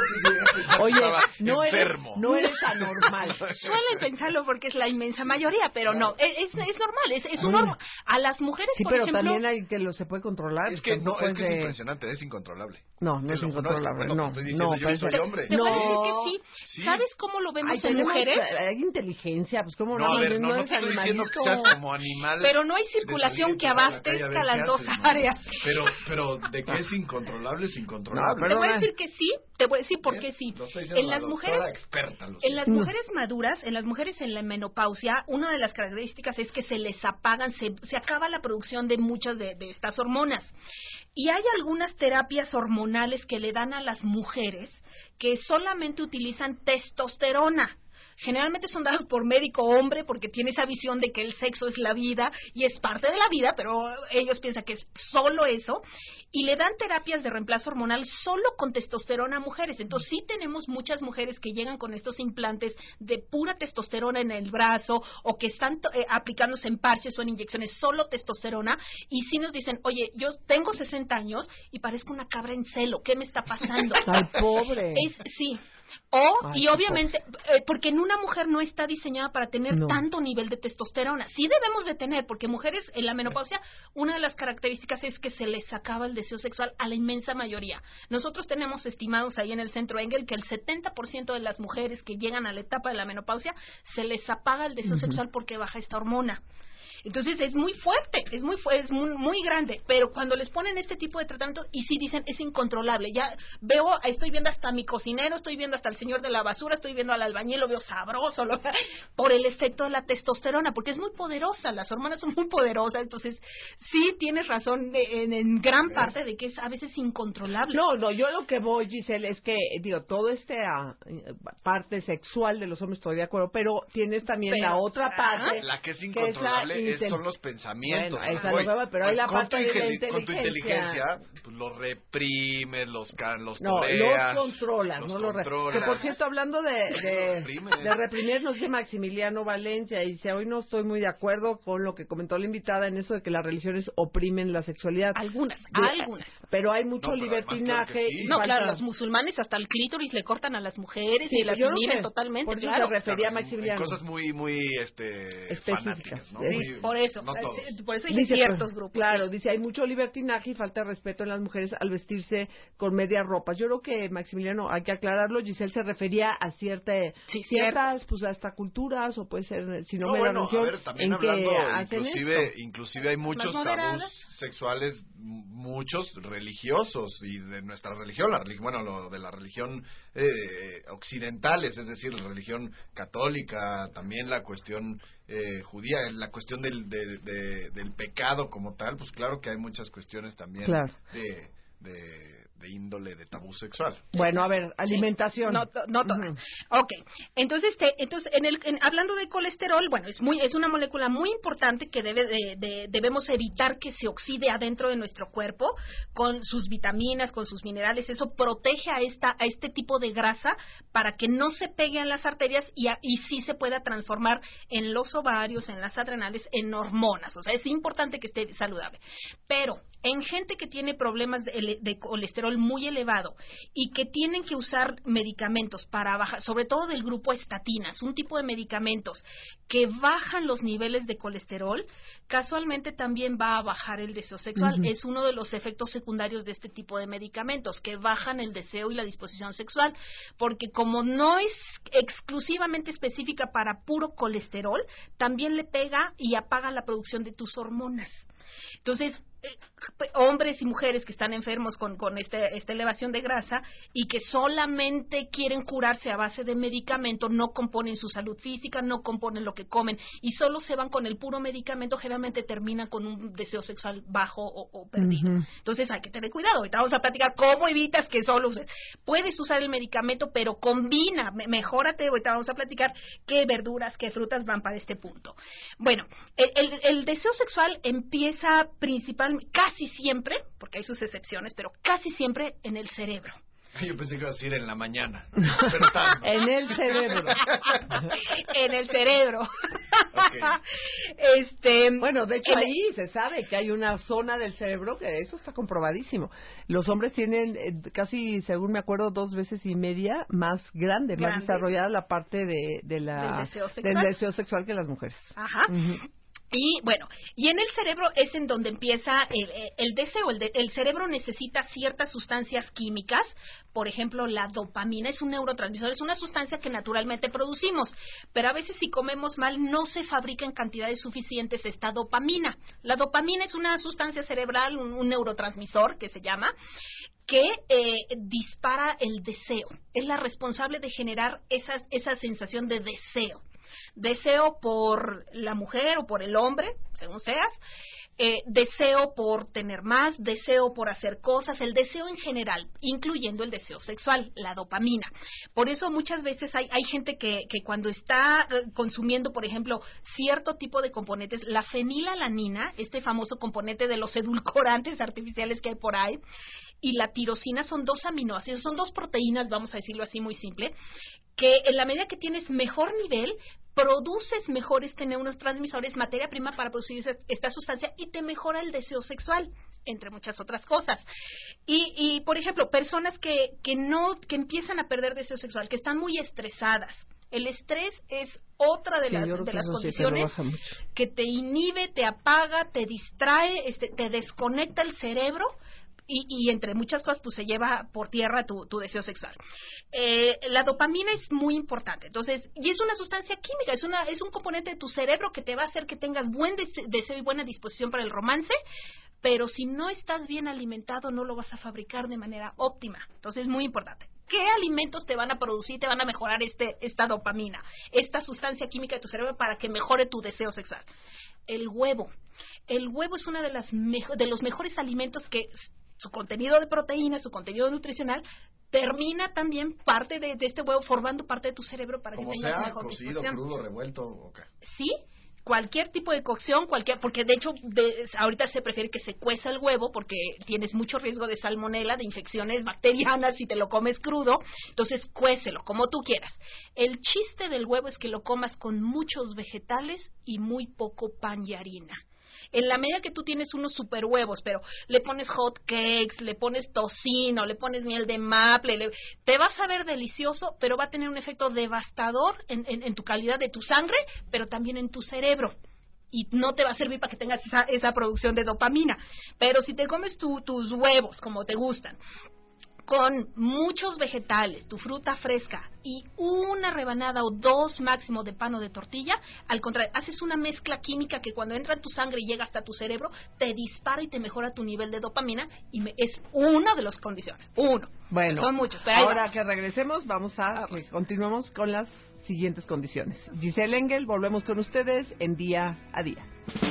Oye, no eres, enfermo. no eres anormal. Suelen pensarlo porque es la inmensa mayoría, pero no, es, es, es normal, es, es un normal. A las mujeres, Sí, por pero ejemplo... también hay que lo se puede controlar. Es que no, tampoco es que es de- impresionante, es incontrolable. No, no es Te lo- incontrolable, no, no. estoy diciendo, no, yo pero- soy hombre. Te voy a decir No. que sí. Sí. ¿Sabes cómo lo vemos Ay, en tenemos- mujeres? Hay inteligencia, pues cómo No, a no, ver, no, no, eres te estoy diciendo que animalito. seas como animal. Pero no hay de circulación que saliente a la abastezca calle a ver las qué dos haces, ¿no? áreas. Pero, pero de que es incontrolable, es incontrolable. No, Te voy a Perdona. decir que sí, te voy a decir por qué sí. Lo está diciendo En la las doctora mujeres experta, lo En sé. las mujeres maduras, en las mujeres en la menopausia, una de las características es que se les apagan, se, se acaba la producción de muchas de, de estas hormonas. Y hay algunas terapias hormonales que le dan a las mujeres que solamente utilizan testosterona. Generalmente son dados por médico hombre porque tiene esa visión de que el sexo es la vida y es parte de la vida, pero ellos piensan que es solo eso. Y le dan terapias de reemplazo hormonal solo con testosterona a mujeres. Entonces sí tenemos muchas mujeres que llegan con estos implantes de pura testosterona en el brazo o que están eh, aplicándose en parches o en inyecciones solo testosterona y sí nos dicen, oye, yo tengo sesenta años y parezco una cabra en celo, ¿qué me está pasando? Ay, pobre. Es, sí. O, Ay, y qué obviamente, eh, porque en una mujer no está diseñada para tener No. tanto nivel de testosterona. Sí debemos de tener, porque mujeres en la menopausia, una de las características es que se les acaba el deseo sexual a la inmensa mayoría. Nosotros tenemos estimados ahí en el Centro Engel que el setenta por ciento de las mujeres que llegan a la etapa de la menopausia se les apaga el deseo Ujú. sexual porque baja esta hormona. Entonces es muy fuerte, es muy fu- es muy, muy grande, pero cuando les ponen este tipo de tratamiento y sí dicen es incontrolable, ya veo, estoy viendo hasta mi cocinero, estoy viendo hasta el señor de la basura, estoy viendo al albañil, lo veo sabroso, lo, por el efecto de la testosterona, porque es muy poderosa, las hormonas son muy poderosas, entonces sí tienes razón de- en, en gran parte de que es a veces incontrolable. No, no, yo lo que voy, Giselle, es que, digo, todo este ah, parte sexual de los hombres estoy de acuerdo, pero tienes también Pero, la otra ah, parte. La que es que es incontrolable la es- intel- son los pensamientos. Bueno, esa Voy. es la nueva, pero hay la Con parte tu de la ingeli- Con tu inteligencia. inteligencia, pues, los reprimes, los, ca- los No, toreas. los controlas, los no los re- controlas. Que por cierto, hablando de, de, reprimes. de reprimir, nos dice Maximiliano Valencia, y dice, hoy no estoy muy de acuerdo con lo que comentó la invitada en eso de que las religiones oprimen la sexualidad. Algunas, De- algunas. Pero hay mucho No, pero además, libertinaje. claro que sí. y No, falta- claro, los musulmanes hasta el clítoris le cortan a las mujeres Sí, y las yo no inhiben sé. totalmente, Por eso claro. se refería Claro, Maximiliano. Cosas muy, muy este, Específicas. fanáticas, ¿no? Sí, Muy- Por eso, no todos. eh, por eso hay Dice, ciertos pero- grupos. Claro, sí. dice, hay mucho libertinaje y falta de respeto en las mujeres al vestirse con medias ropas. Yo creo que, Maximiliano, hay que aclararlo, Giselle se refería a cierta, Sí, ciertas, pues hasta culturas, o puede ser, si no, No, me bueno, da religión, a ver, también en que hablando, hacen inclusive, esto. inclusive hay muchos moderadas. tabús sexuales, m- muchos religiosos y de nuestra religión, la religión, bueno, lo de la religión eh, occidentales, es decir, la religión católica, también la cuestión eh, judía, la cuestión del, de- de- del pecado como tal, pues claro que hay muchas cuestiones también Claro. de, de, de índole de tabú sexual. Bueno, a ver, alimentación. No, to- no todas. Ujú. Ok, entonces, este, entonces en el, en- hablando de colesterol, bueno, es muy, es una molécula muy importante que debe de, de- debemos evitar que se oxide adentro de nuestro cuerpo con sus vitaminas, con sus minerales. Eso protege a esta, a este tipo de grasa para que no se pegue en las arterias y, a- y sí se pueda transformar en los ovarios, en las adrenales, en hormonas. O sea, es importante que esté saludable. Pero en gente que tiene problemas de, de colesterol muy elevado y que tienen que usar medicamentos para bajar, sobre todo del grupo estatinas, un tipo de medicamentos que bajan los niveles de colesterol, casualmente también va a bajar el deseo sexual. Ujú. Es uno de los efectos secundarios de este tipo de medicamentos, que bajan el deseo y la disposición sexual, porque como no es exclusivamente específica para puro colesterol, también le pega y apaga la producción de tus hormonas. Entonces, eh, hombres y mujeres que están enfermos con, con este, esta elevación de grasa y que solamente quieren curarse a base de medicamento, no componen su salud física, no componen lo que comen y solo se van con el puro medicamento, generalmente terminan con un deseo sexual bajo o, o perdido. Ujú. Entonces hay que tener cuidado. Ahorita vamos a platicar cómo evitas que solo uses. Puedes usar el medicamento, pero combina, me- mejórate. Ahorita vamos a platicar qué verduras, qué frutas van para este punto. Bueno, el, el, el deseo sexual empieza principalmente, casi siempre, porque hay sus excepciones, pero casi siempre en el cerebro. Yo pensé que iba a decir en la mañana, pero está- En el cerebro. En el cerebro. Okay. Este, bueno, de hecho ahí se sabe que hay una zona del cerebro que eso está comprobadísimo. Los hombres tienen eh, casi, según me acuerdo, dos veces y media más grande, grande. más desarrollada la parte de, de la, del deseo sexual, del deseo sexual que las mujeres. Ajá. Uh-huh. Y bueno, y en el cerebro es en donde empieza el, el deseo. El, de, el cerebro necesita ciertas sustancias químicas, por ejemplo, la dopamina es un neurotransmisor, es una sustancia que naturalmente producimos, pero a veces si comemos mal no se fabrica en cantidades suficientes esta dopamina. La dopamina es una sustancia cerebral, un, un neurotransmisor que se llama, que eh, dispara el deseo. Es la responsable de generar esa, esa sensación de deseo. Deseo por la mujer o por el hombre, según seas, eh, deseo por tener más, deseo por hacer cosas, el deseo en general, incluyendo el deseo sexual, la dopamina. Por eso muchas veces hay, hay gente que, que cuando está consumiendo, por ejemplo, cierto tipo de componentes, la fenilalanina, este famoso componente de los edulcorantes artificiales que hay por ahí, y la tirosina son dos aminoácidos, son dos proteínas, vamos a decirlo así muy simple, que en la medida que tienes mejor nivel, produces mejor este neurotransmisores, materia prima para producir esta sustancia y te mejora el deseo sexual, entre muchas otras cosas. Y, y por ejemplo, personas que, que no, que empiezan a perder deseo sexual, que están muy estresadas. El estrés es otra de sí, las, de las condiciones que te inhibe, te apaga, te distrae, este, te desconecta el cerebro. Y, y entre muchas cosas, pues se lleva por tierra tu, tu deseo sexual. Eh, la dopamina es muy importante, entonces, y es una sustancia química, es una es un componente de tu cerebro que te va a hacer que tengas buen dese- deseo y buena disposición para el romance, pero si no estás bien alimentado, no lo vas a fabricar de manera óptima. Entonces, es muy importante. ¿Qué alimentos te van a producir, te van a mejorar este esta dopamina, esta sustancia química de tu cerebro para que mejore tu deseo sexual? El huevo. El huevo es uno de, las mejo- de los mejores alimentos que su contenido de proteína, su contenido nutricional, termina también parte de, de este huevo formando parte de tu cerebro para que como tengas sea, mejor cocido, disposición. crudo, revuelto, okay. Sí, cualquier tipo de cocción, cualquier, porque de hecho de, ahorita se prefiere que se cueza el huevo porque tienes mucho riesgo de salmonela, de infecciones bacterianas si te lo comes crudo, entonces cuécelo, como tú quieras. El chiste del huevo es que lo comas con muchos vegetales y muy poco pan y harina. En la medida que tú tienes unos super huevos, pero le pones hot cakes, le pones tocino, le pones miel de maple, le, te va a saber delicioso, pero va a tener un efecto devastador en, en, en tu calidad de tu sangre, pero también en tu cerebro. Y no te va a servir para que tengas esa, esa producción de dopamina. Pero si te comes tu, tus huevos como te gustan, con muchos vegetales, tu fruta fresca y una rebanada o dos máximo de pan o de tortilla, al contrario, haces una mezcla química que cuando entra en tu sangre y llega hasta tu cerebro, te dispara y te mejora tu nivel de dopamina y me, es una de las condiciones, uno. Bueno, son muchos. Pero ahora que regresemos, vamos a que continuemos con las siguientes condiciones. Giselle Engel, volvemos con ustedes en Día a Día.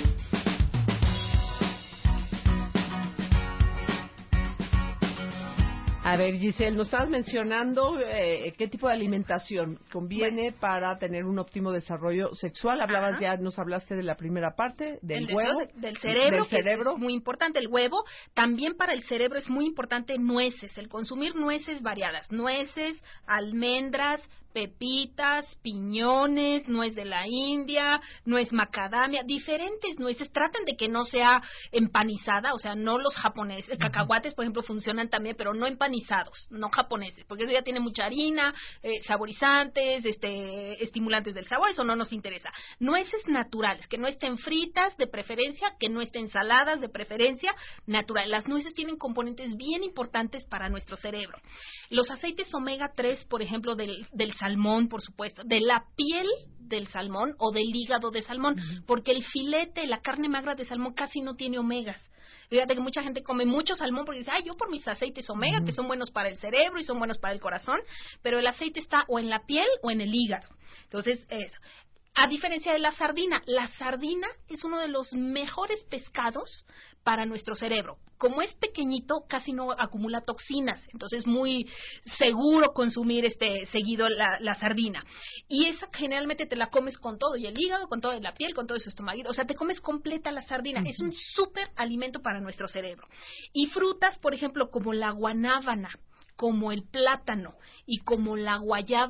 A ver, Giselle, nos estabas mencionando eh, qué tipo de alimentación conviene bueno. para tener un óptimo desarrollo sexual. Hablabas Ajá. ya, nos hablaste de la primera parte, del el huevo. De, del cerebro, del cerebro. Es muy importante el huevo. También para el cerebro es muy importante nueces, el consumir nueces variadas. Nueces, almendras, pepitas, piñones, nuez de la India, nuez macadamia, diferentes nueces. Traten de que no sea empanizada, o sea, no los japoneses. Cacahuates, por ejemplo, funcionan también, pero no empanizados, no japoneses, porque eso ya tiene mucha harina, eh, saborizantes, este, estimulantes del sabor, eso no nos interesa. Nueces naturales, que no estén fritas de preferencia, que no estén saladas de preferencia, natural. Las nueces tienen componentes bien importantes para nuestro cerebro. Los aceites omega tres, por ejemplo, del, del salmón, por supuesto, de la piel del salmón o del hígado de salmón, uh-huh. porque el filete, la carne magra de salmón casi no tiene omegas. Fíjate que mucha gente come mucho salmón porque dice, ay, yo por mis aceites omega, uh-huh. que son buenos para el cerebro y son buenos para el corazón, pero el aceite está o en la piel o en el hígado. Entonces, eso. A diferencia de la sardina, la sardina es uno de los mejores pescados para nuestro cerebro. Como es pequeñito, casi no acumula toxinas, entonces es muy seguro consumir este seguido la, la sardina. Y esa generalmente te la comes con todo, y el hígado, con toda la piel, con todo su estomaguito, o sea, te comes completa la sardina. Uh-huh. Es un súper alimento para nuestro cerebro. Y frutas, por ejemplo, como la guanábana, como el plátano y como la guayaba,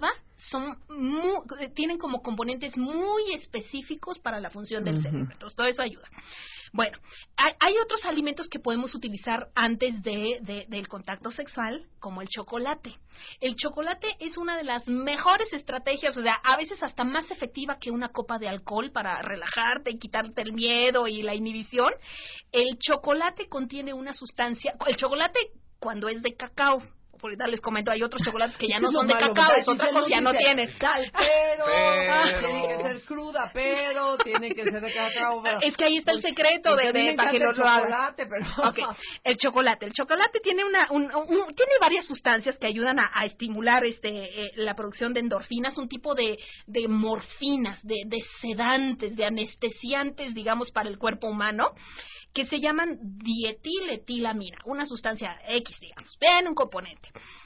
son muy, tienen como componentes muy específicos para la función del uh-huh. cerebro. Entonces, todo eso ayuda. Bueno, hay, hay otros alimentos que podemos utilizar antes de, de, del contacto sexual, como el chocolate. El chocolate es una de las mejores estrategias, o sea, a veces hasta más efectiva que una copa de alcohol para relajarte y quitarte el miedo y la inhibición. El chocolate contiene una sustancia, el chocolate cuando es de cacao. Ahorita les comento, hay otros chocolates que ya no son de cacao, es otra cosa, ya no tienen. Tal, pero, pero tiene que ser cruda, pero tiene que ser de cacao. Pero, es que ahí está el secreto de, de para que no lo hagan. Pero... Okay. El chocolate, el chocolate tiene una, un, un, tiene varias sustancias que ayudan a, a estimular este, eh, la producción de endorfinas, un tipo de, de morfinas, de, de sedantes, de anestesiantes, digamos, para el cuerpo humano, que se llaman dietiletilamina, una sustancia X, digamos, ven un componente,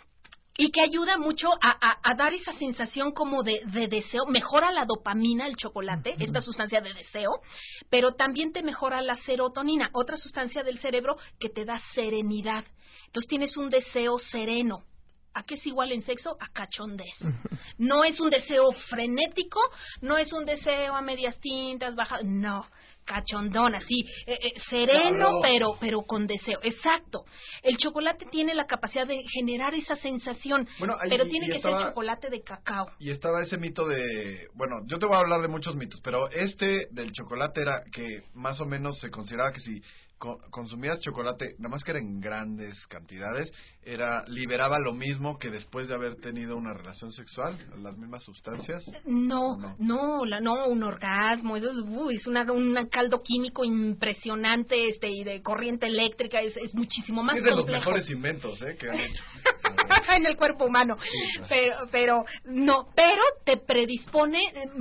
y que ayuda mucho a, a, a dar esa sensación como de, de deseo, mejora la dopamina, el chocolate, uh-huh. esta sustancia de deseo, pero también te mejora la serotonina, otra sustancia del cerebro que te da serenidad. Entonces tienes un deseo sereno. ¿A qué es igual en sexo? A cachondez. No es un deseo frenético, no es un deseo a medias tintas, baja, no, cachondón, así, eh, eh, sereno, claro. pero pero con deseo. Exacto. El chocolate tiene la capacidad de generar esa sensación, bueno, pero y, tiene y que estaba, ser chocolate de cacao. Y estaba ese mito de, bueno, yo te voy a hablar de muchos mitos, pero este del chocolate era que más o menos se consideraba que si consumías chocolate, nada más que era en grandes cantidades, era liberaba lo mismo que después de haber tenido una relación sexual, las mismas sustancias. No, no, no, la, no un orgasmo, eso es, uy, es una, un caldo químico impresionante, este, y de corriente eléctrica, es, es muchísimo más complejo. Es de los mejores inventos, ¿eh? Que han hecho. En el cuerpo humano, sí, claro. pero, pero, no, pero te predispone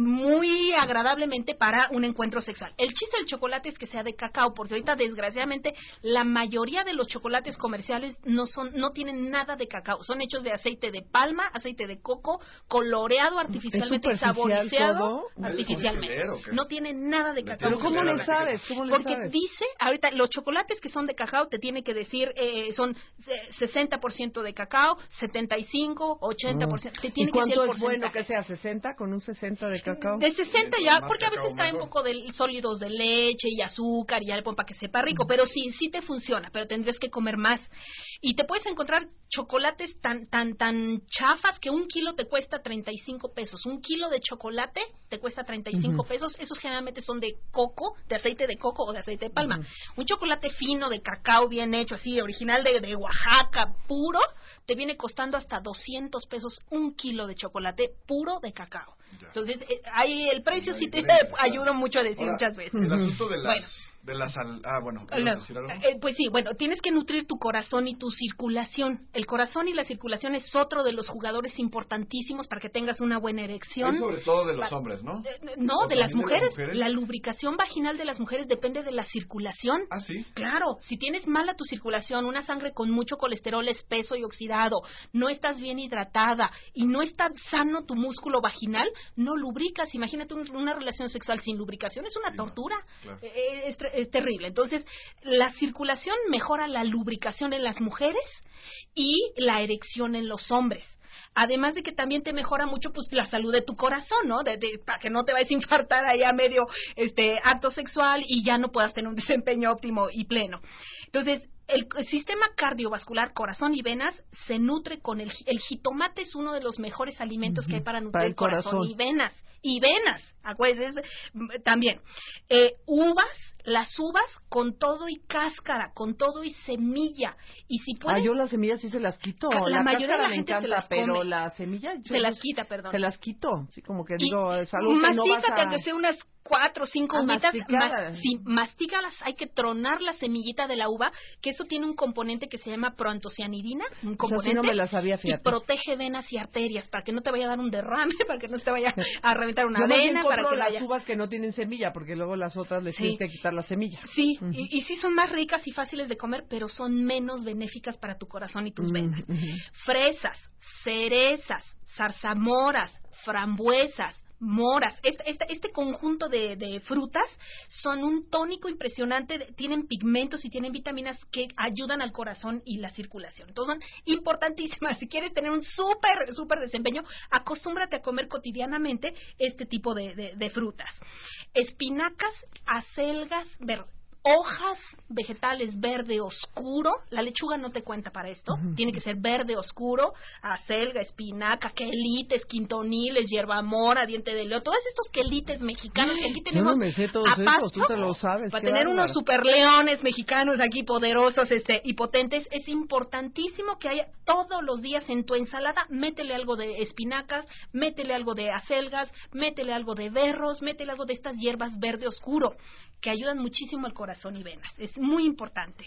muy agradablemente para un encuentro sexual. El chiste del chocolate es que sea de cacao, porque ahorita desgraciadamente la mayoría de los chocolates comerciales no son, no tienen nada de cacao, son hechos de aceite de palma, aceite de coco, coloreado artificialmente y saborizado todo. Artificialmente. No tienen nada de cacao. Pero ¿cómo le sabes? ¿Cómo le porque sabes? dice, ahorita los chocolates que son de cacao te tiene que decir, eh, son sesenta por ciento de cacao, setenta y cinco, ochenta por ciento. Te tiene ¿Y cuánto que decir el es bueno que sea? ¿sesenta? ¿Con un sesenta de cacao? De sesenta ya, porque a veces trae un poco de sólidos de leche y azúcar y algo para que sepa rico, pero sí, sí te funciona, pero tendrías que comer más. Y te puedes encontrar chocolates tan tan tan chafas que un kilo te cuesta treinta y cinco pesos. Un kilo de chocolate te cuesta treinta y cinco uh-huh. pesos. Esos generalmente son de coco, de aceite de coco o de aceite de palma. Uh-huh. Un chocolate fino de cacao bien hecho, así, original de, de Oaxaca, puro, te viene costando hasta doscientos pesos un kilo de chocolate puro de cacao. Ya. Entonces, eh, ahí el precio sí te ayuda mucho a decir Ahora, muchas veces. El asunto de las... Bueno. De la sal... Ah, bueno. No, eh, pues sí, bueno, tienes que nutrir tu corazón y tu circulación. El corazón y la circulación es otro de los jugadores importantísimos para que tengas una buena erección. Es sobre todo de los hombres, ¿no? Eh, no, de las, mujeres, de las mujeres. La lubricación vaginal de las mujeres depende de la circulación. Ah, sí. Claro, si tienes mala tu circulación, una sangre con mucho colesterol espeso y oxidado, no estás bien hidratada y no está sano tu músculo vaginal, no lubricas. Imagínate un, una relación sexual sin lubricación, es una sí, tortura. Claro. Eh, es, es terrible. Entonces, la circulación mejora la lubricación en las mujeres y la erección en los hombres. Además de que también te mejora mucho pues la salud de tu corazón, ¿no? De, de, para que no te vayas a infartar ahí a medio este acto sexual y ya no puedas tener un desempeño óptimo y pleno. Entonces, el, el sistema cardiovascular, corazón y venas, se nutre con el, el jitomate es uno de los mejores alimentos uh-huh. que hay para nutrir para el corazón. corazón y venas. Y venas, acuérdense, también. Eh, uvas, las uvas con todo y cáscara, con todo y semilla. Y si pueden, ah, yo las semillas sí se las quito. La, la mayoría de la gente encanta, se las pero come. la semilla se las quita, perdón. Se las quito, sí, como que y digo, es algo que no vas a... aunque sea unas cuatro o cinco ah, uvitas, mas, sí, mastícalas, hay que tronar la semillita de la uva, que eso tiene un componente que se llama proantocianidina, un componente, no me la sabía, y protege venas y arterias, para que no te vaya a dar un derrame, para que no te vaya a reventar una yo vena, para que las vaya... uvas que no tienen semilla, porque luego las otras les sí. tienes que quitar la semilla. Sí, uh-huh. y, y sí son más ricas y fáciles de comer, pero son menos benéficas para tu corazón y tus uh-huh. venas. Fresas, cerezas, zarzamoras, frambuesas, moras. Este, este, este conjunto de, de frutas son un tónico impresionante, tienen pigmentos y tienen vitaminas que ayudan al corazón y la circulación. Entonces son importantísimas. Si quieres tener un súper, súper desempeño, acostúmbrate a comer cotidianamente este tipo de, de, de frutas. Espinacas, acelgas, verdes. Hojas vegetales verde oscuro, la lechuga no te cuenta para esto, uh-huh. Tiene que ser verde oscuro, acelga, espinaca, quelites, quintoniles, hierbamora, diente de león, todos estos quelites mexicanos que aquí tenemos. Yo no me sé todos a pasto, estos, tú te lo sabes. para tener bárbaro. Unos superleones mexicanos aquí poderosos este, y potentes, es importantísimo que haya todos los días en tu ensalada, métele algo de espinacas, métele algo de acelgas, métele algo de berros, métele algo de estas hierbas verde oscuro, que ayudan muchísimo al corazón y venas. Es muy importante.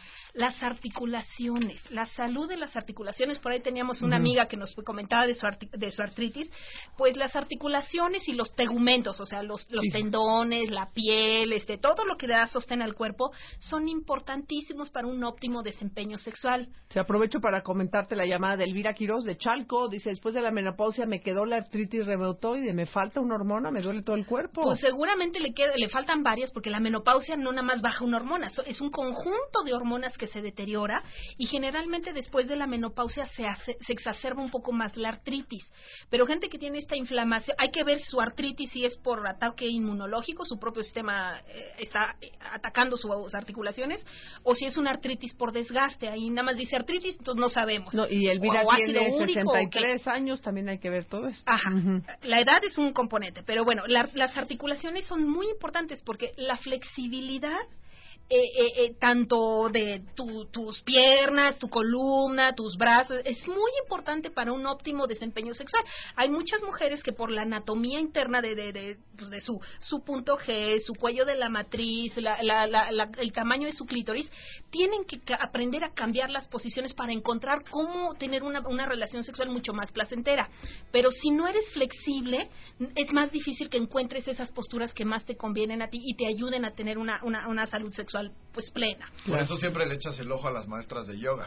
Las articulaciones, la salud de las articulaciones, por ahí teníamos una uh-huh. amiga que nos comentaba de su, arti- de su artritis, pues las articulaciones y los tegumentos, o sea, los, los sí. tendones, la piel, este, todo lo que le da sostén al cuerpo, son importantísimos para un óptimo desempeño sexual. Te aprovecho para comentarte la llamada de Elvira Quiroz de Chalco, dice, después de la menopausia me quedó la artritis reumatoide, me falta una hormona, me duele todo el cuerpo. Pues seguramente le, queda, le faltan varias, porque la menopausia no nada más baja una hormona, es un conjunto de hormonas que se deteriora y generalmente después de la menopausia se, hace, se exacerba un poco más la artritis. Pero gente que tiene esta inflamación, hay que ver su artritis si es por ataque inmunológico, su propio sistema eh, está atacando sus articulaciones, o si es una artritis por desgaste. Ahí nada más dice artritis, entonces no sabemos. No, y Elvira tiene sesenta y tres años, también hay que ver todo eso. Ajá, uh-huh. La edad es un componente, pero bueno, la, las articulaciones son muy importantes porque la flexibilidad Eh, eh, eh, tanto de tu, tus piernas, tu columna, tus brazos, es muy importante para un óptimo desempeño sexual. Hay muchas mujeres que por la anatomía interna de, de, de, pues de su, su punto G, su cuello de la matriz, la, la, la, la, el tamaño de su clítoris, tienen que ca- aprender a cambiar las posiciones para encontrar cómo tener una, una relación sexual mucho más placentera. Pero si no eres flexible, es más difícil que encuentres esas posturas que más te convienen a ti y te ayuden a tener una, una, una salud sexual pues plena. Por eso siempre le echas el ojo a las maestras de yoga.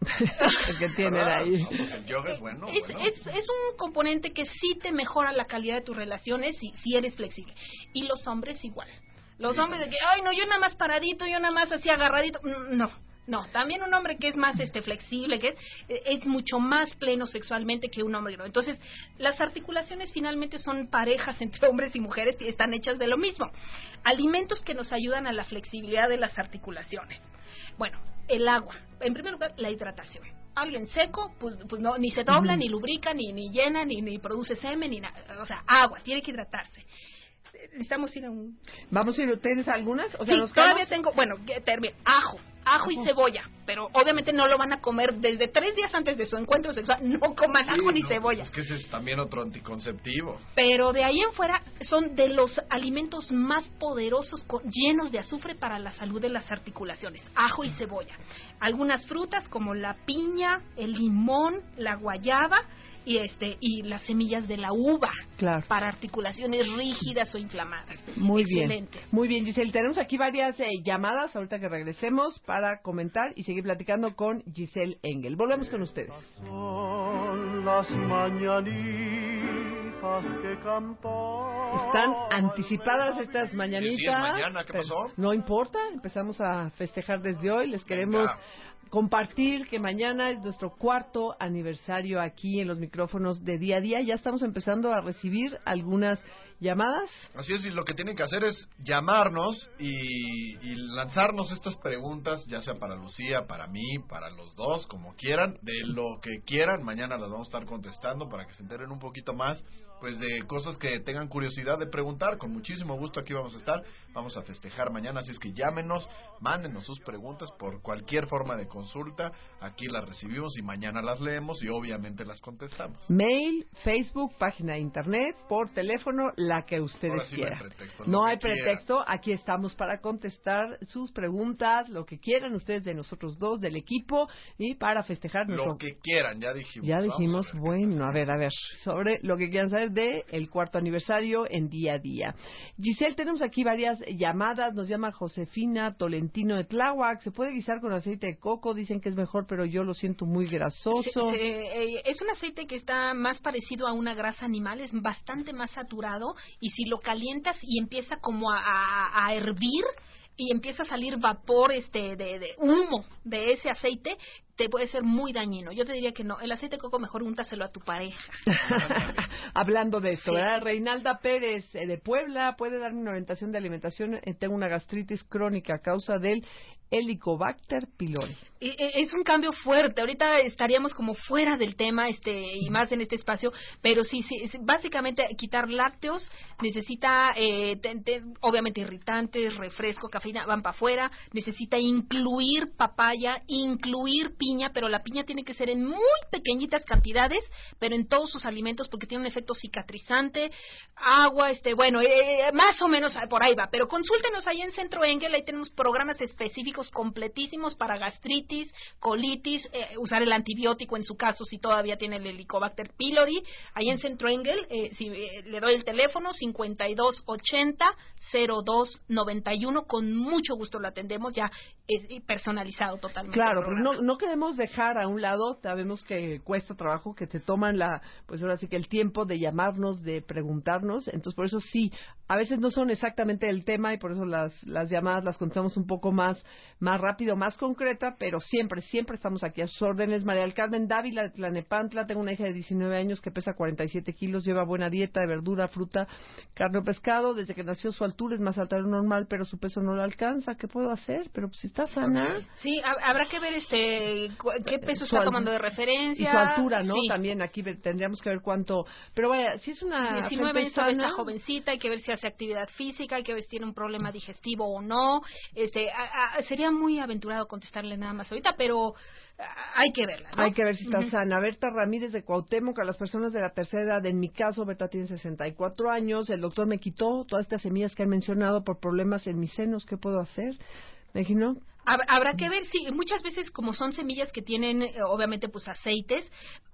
El que tienen ahí. No, pues el yoga es bueno. Es, bueno. Es, es un componente que sí te mejora la calidad de tus relaciones si, si eres flexible. Y los hombres igual. Los sí, hombres de que, ay, no, yo nada más paradito, yo nada más así agarradito. No, no. También un hombre que es más este flexible, que es, es mucho más pleno sexualmente que un hombre que no. Entonces, las articulaciones finalmente son parejas entre hombres y mujeres y están hechas de lo mismo. Alimentos que nos ayudan a la flexibilidad de las articulaciones. Bueno, el agua. En primer lugar, la hidratación. Alguien seco, pues, pues no, ni se dobla, uh-huh. ni lubrica, ni, ni llena, ni, ni produce semen, ni nada. O sea, agua, tiene que hidratarse. Necesitamos ir a un... ¿Vamos a ir ustedes a algunas? O sea, sí, ¿nos todavía quedamos? tengo, bueno, termino. Ajo, ajo y cebolla, pero obviamente no lo van a comer desde tres días antes de su encuentro sexual, no coman sí, ajo ni no, cebolla. Es que ese es también otro anticonceptivo. Pero de ahí en fuera son de los alimentos más poderosos, con, llenos de azufre para la salud de las articulaciones, ajo y cebolla. Algunas frutas como la piña, el limón, la guayaba, y este y las semillas de la uva, claro, para articulaciones rígidas o inflamadas. Muy Excelente. bien, muy bien, Giselle. Tenemos aquí varias eh, llamadas ahorita que regresemos para comentar y seguir platicando con Giselle Engel. Volvemos con ustedes. Son las mañanitas que cantó. Están anticipadas estas mañanitas. ¿Y mañana? ¿Qué pasó? No importa, empezamos a festejar desde hoy. Les queremos Venga. compartir que mañana es nuestro cuarto aniversario aquí en los micrófonos de Día a Día. Ya estamos empezando a recibir algunas llamadas. Así es, y lo que tienen que hacer es llamarnos y, y lanzarnos estas preguntas, ya sea para Lucía, para mí, para los dos, como quieran, de lo que quieran. Mañana las vamos a estar contestando para que se enteren un poquito más, pues, de cosas que tengan curiosidad de preguntar. Con muchísimo gusto aquí vamos a estar, vamos a festejar mañana, así es que llámenos, mándenos sus preguntas por cualquier forma de consulta, aquí las recibimos y mañana las leemos y obviamente las contestamos. Mail, Facebook, página de internet, por teléfono, la que ustedes sí quieran. No hay pretexto. No hay pretexto, aquí estamos para contestar sus preguntas, lo que quieran ustedes de nosotros dos, del equipo, y para festejar nuestro... Lo que quieran, ya dijimos. Ya dijimos, a ver, bueno, a ver, a ver, sobre lo que quieran saber. aniversario de el cuarto aniversario en día a día. Giselle, tenemos aquí varias llamadas. Nos llama Josefina Tolentino de Tláhuac. ¿Se puede guisar con aceite de coco? Dicen que es mejor, pero yo lo siento muy grasoso. Sí, eh, es un aceite que está más parecido a una grasa animal, es bastante más saturado, y si lo calientas y empieza como a, a, a hervir y empieza a salir vapor, este, de, de humo de ese aceite, te puede ser muy dañino. Yo te diría que no, el aceite de coco mejor úntaselo a tu pareja. Hablando de esto, sí. ¿verdad? Reinalda Pérez, eh, de Puebla, puede darme una orientación de alimentación. Eh, tengo una gastritis crónica a causa del Helicobacter pylori. Es un cambio fuerte. Ahorita estaríamos como fuera del tema, este, y más en este espacio, pero sí, sí, básicamente quitar lácteos necesita, eh, te, te, obviamente irritantes, refresco, cafeína, van para afuera. Necesita incluir papaya, incluir piña, pero la piña tiene que ser en muy pequeñitas cantidades, pero en todos sus alimentos, porque tiene un efecto cicatrizante. Agua, este, bueno, eh, más o menos por ahí va. Pero consúltenos ahí en Centro Engel, ahí tenemos programas específicos completísimos para gastritis, colitis, eh, usar el antibiótico en su caso si todavía tiene el Helicobacter pylori. Ahí en Centro Engel, eh, si eh, le doy el teléfono cincuenta y dos ochenta cero dos noventa y uno, con mucho gusto lo atendemos, ya es personalizado totalmente. Claro, pero no, no queremos dejar a un lado, sabemos que cuesta trabajo, que te toman la, pues ahora sí que el tiempo de llamarnos, de preguntarnos, entonces por eso sí, a veces no son exactamente el tema y por eso las, las llamadas las contamos un poco más, más rápido, más concreta, pero siempre, siempre estamos aquí a sus órdenes. María del Carmen Dávila de Tlanepantla, tengo una hija de diecinueve años que pesa cuarenta y siete kilos, lleva buena dieta de verdura, fruta, carne o pescado, desde que nació su altura es más alta de lo normal, pero su peso no lo alcanza. ¿Qué puedo hacer? Pero pues, si está sana. Sí, habrá que ver este qué peso está tomando de referencia. Y su altura, ¿no? Sí. También aquí tendríamos que ver cuánto. Pero vaya, si es una diecinueve gente años, sana, está jovencita, hay que ver si hace actividad física, hay que ver si tiene un problema digestivo o no. Este, a, a, sería muy aventurado contestarle nada más ahorita, pero a, hay que verla, ¿no? Hay que ver si está uh-huh. sana. Berta Ramírez de Cuauhtémoc, a las personas de la tercera edad, en mi caso, Berta tiene sesenta y cuatro años, el doctor me quitó todas estas semillas que han mencionado por problemas en mis senos, ¿qué puedo hacer? ¿Me imagino? Habrá que ver, sí, muchas veces como son semillas que tienen, eh, obviamente, pues aceites,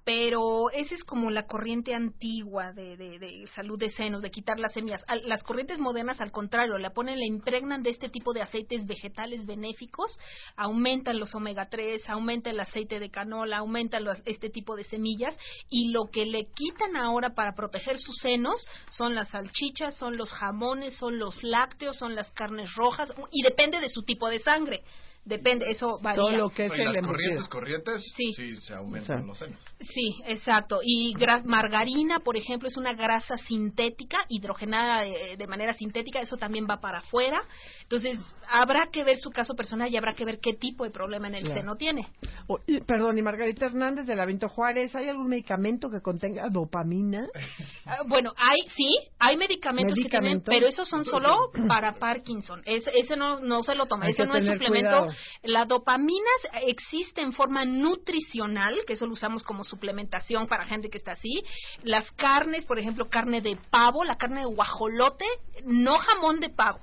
pero esa es como la corriente antigua de, de, de salud de senos, de quitar las semillas. Al, las corrientes modernas, al contrario, la ponen, la impregnan de este tipo de aceites vegetales benéficos, aumentan los omega tres, aumenta el aceite de canola, aumentan los, este tipo de semillas, y lo que le quitan ahora para proteger sus senos son las salchichas, son los jamones, son los lácteos, son las carnes rojas, y depende de su tipo de sangre. Depende, eso varía. Todo lo que es y el las corrientes, corrientes, sí, sí se aumentan o sea, los senos. Sí, exacto. Y gra- margarina, por ejemplo, es una grasa sintética, hidrogenada de, de manera sintética, eso también va para afuera. Entonces, habrá que ver su caso personal y habrá que ver qué tipo de problema en el claro. seno tiene. Oh, y, perdón, y Margarita Hernández de la Benito Juárez, ¿hay algún medicamento que contenga dopamina? Uh, bueno, hay, sí, hay medicamentos que tienen, pero esos son solo para Parkinson. Es, ese no, no se lo toma, Hay ese que no es tener suplemento. cuidado. La dopamina existe en forma nutricional, que eso lo usamos como suplementación para gente que está así. Las carnes, por ejemplo, carne de pavo, la carne de guajolote, no jamón de pavo.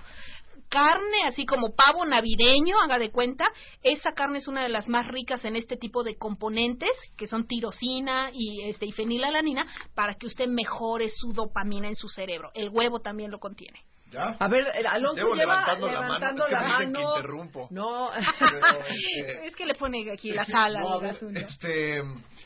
Carne, así como pavo navideño, haga de cuenta, esa carne es una de las más ricas en este tipo de componentes, que son tirosina y, este, y fenilalanina, para que usted mejore su dopamina en su cerebro. El huevo también lo contiene. ¿Ya? A ver, Alonso Debo lleva levantando, levantando la mano, es que la me dicen que mano. interrumpo. No. Pero, este, es que le pone aquí la sala. no, a ver, este,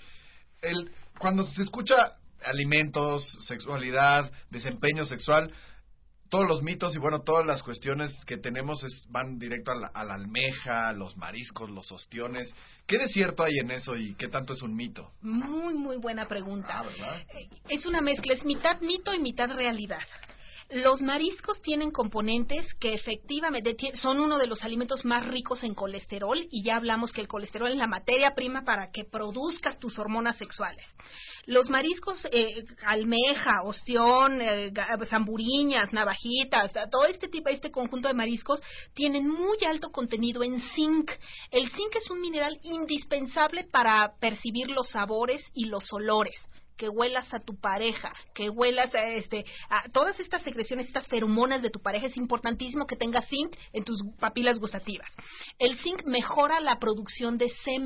el, cuando se escucha alimentos, sexualidad, desempeño sexual, todos los mitos y bueno, todas las cuestiones que tenemos es, van directo a la, a la almeja, los mariscos, los ostiones. ¿Qué de cierto hay en eso y qué tanto es un mito? Muy, muy buena pregunta. Ah, ¿verdad? Es una mezcla, es mitad mito y mitad realidad. Los mariscos tienen componentes que efectivamente son uno de los alimentos más ricos en colesterol, y ya hablamos que el colesterol es la materia prima para que produzcas tus hormonas sexuales. Los mariscos, eh, almeja, ostión, eh, zamburiñas, navajitas, todo este tipo, este conjunto de mariscos tienen muy alto contenido en zinc. El zinc es un mineral indispensable para percibir los sabores y los olores. Que huelas a tu pareja, que huelas a, este, a todas estas secreciones, estas feromonas de tu pareja, es importantísimo que tengas zinc en tus papilas gustativas. El zinc mejora la producción de semen,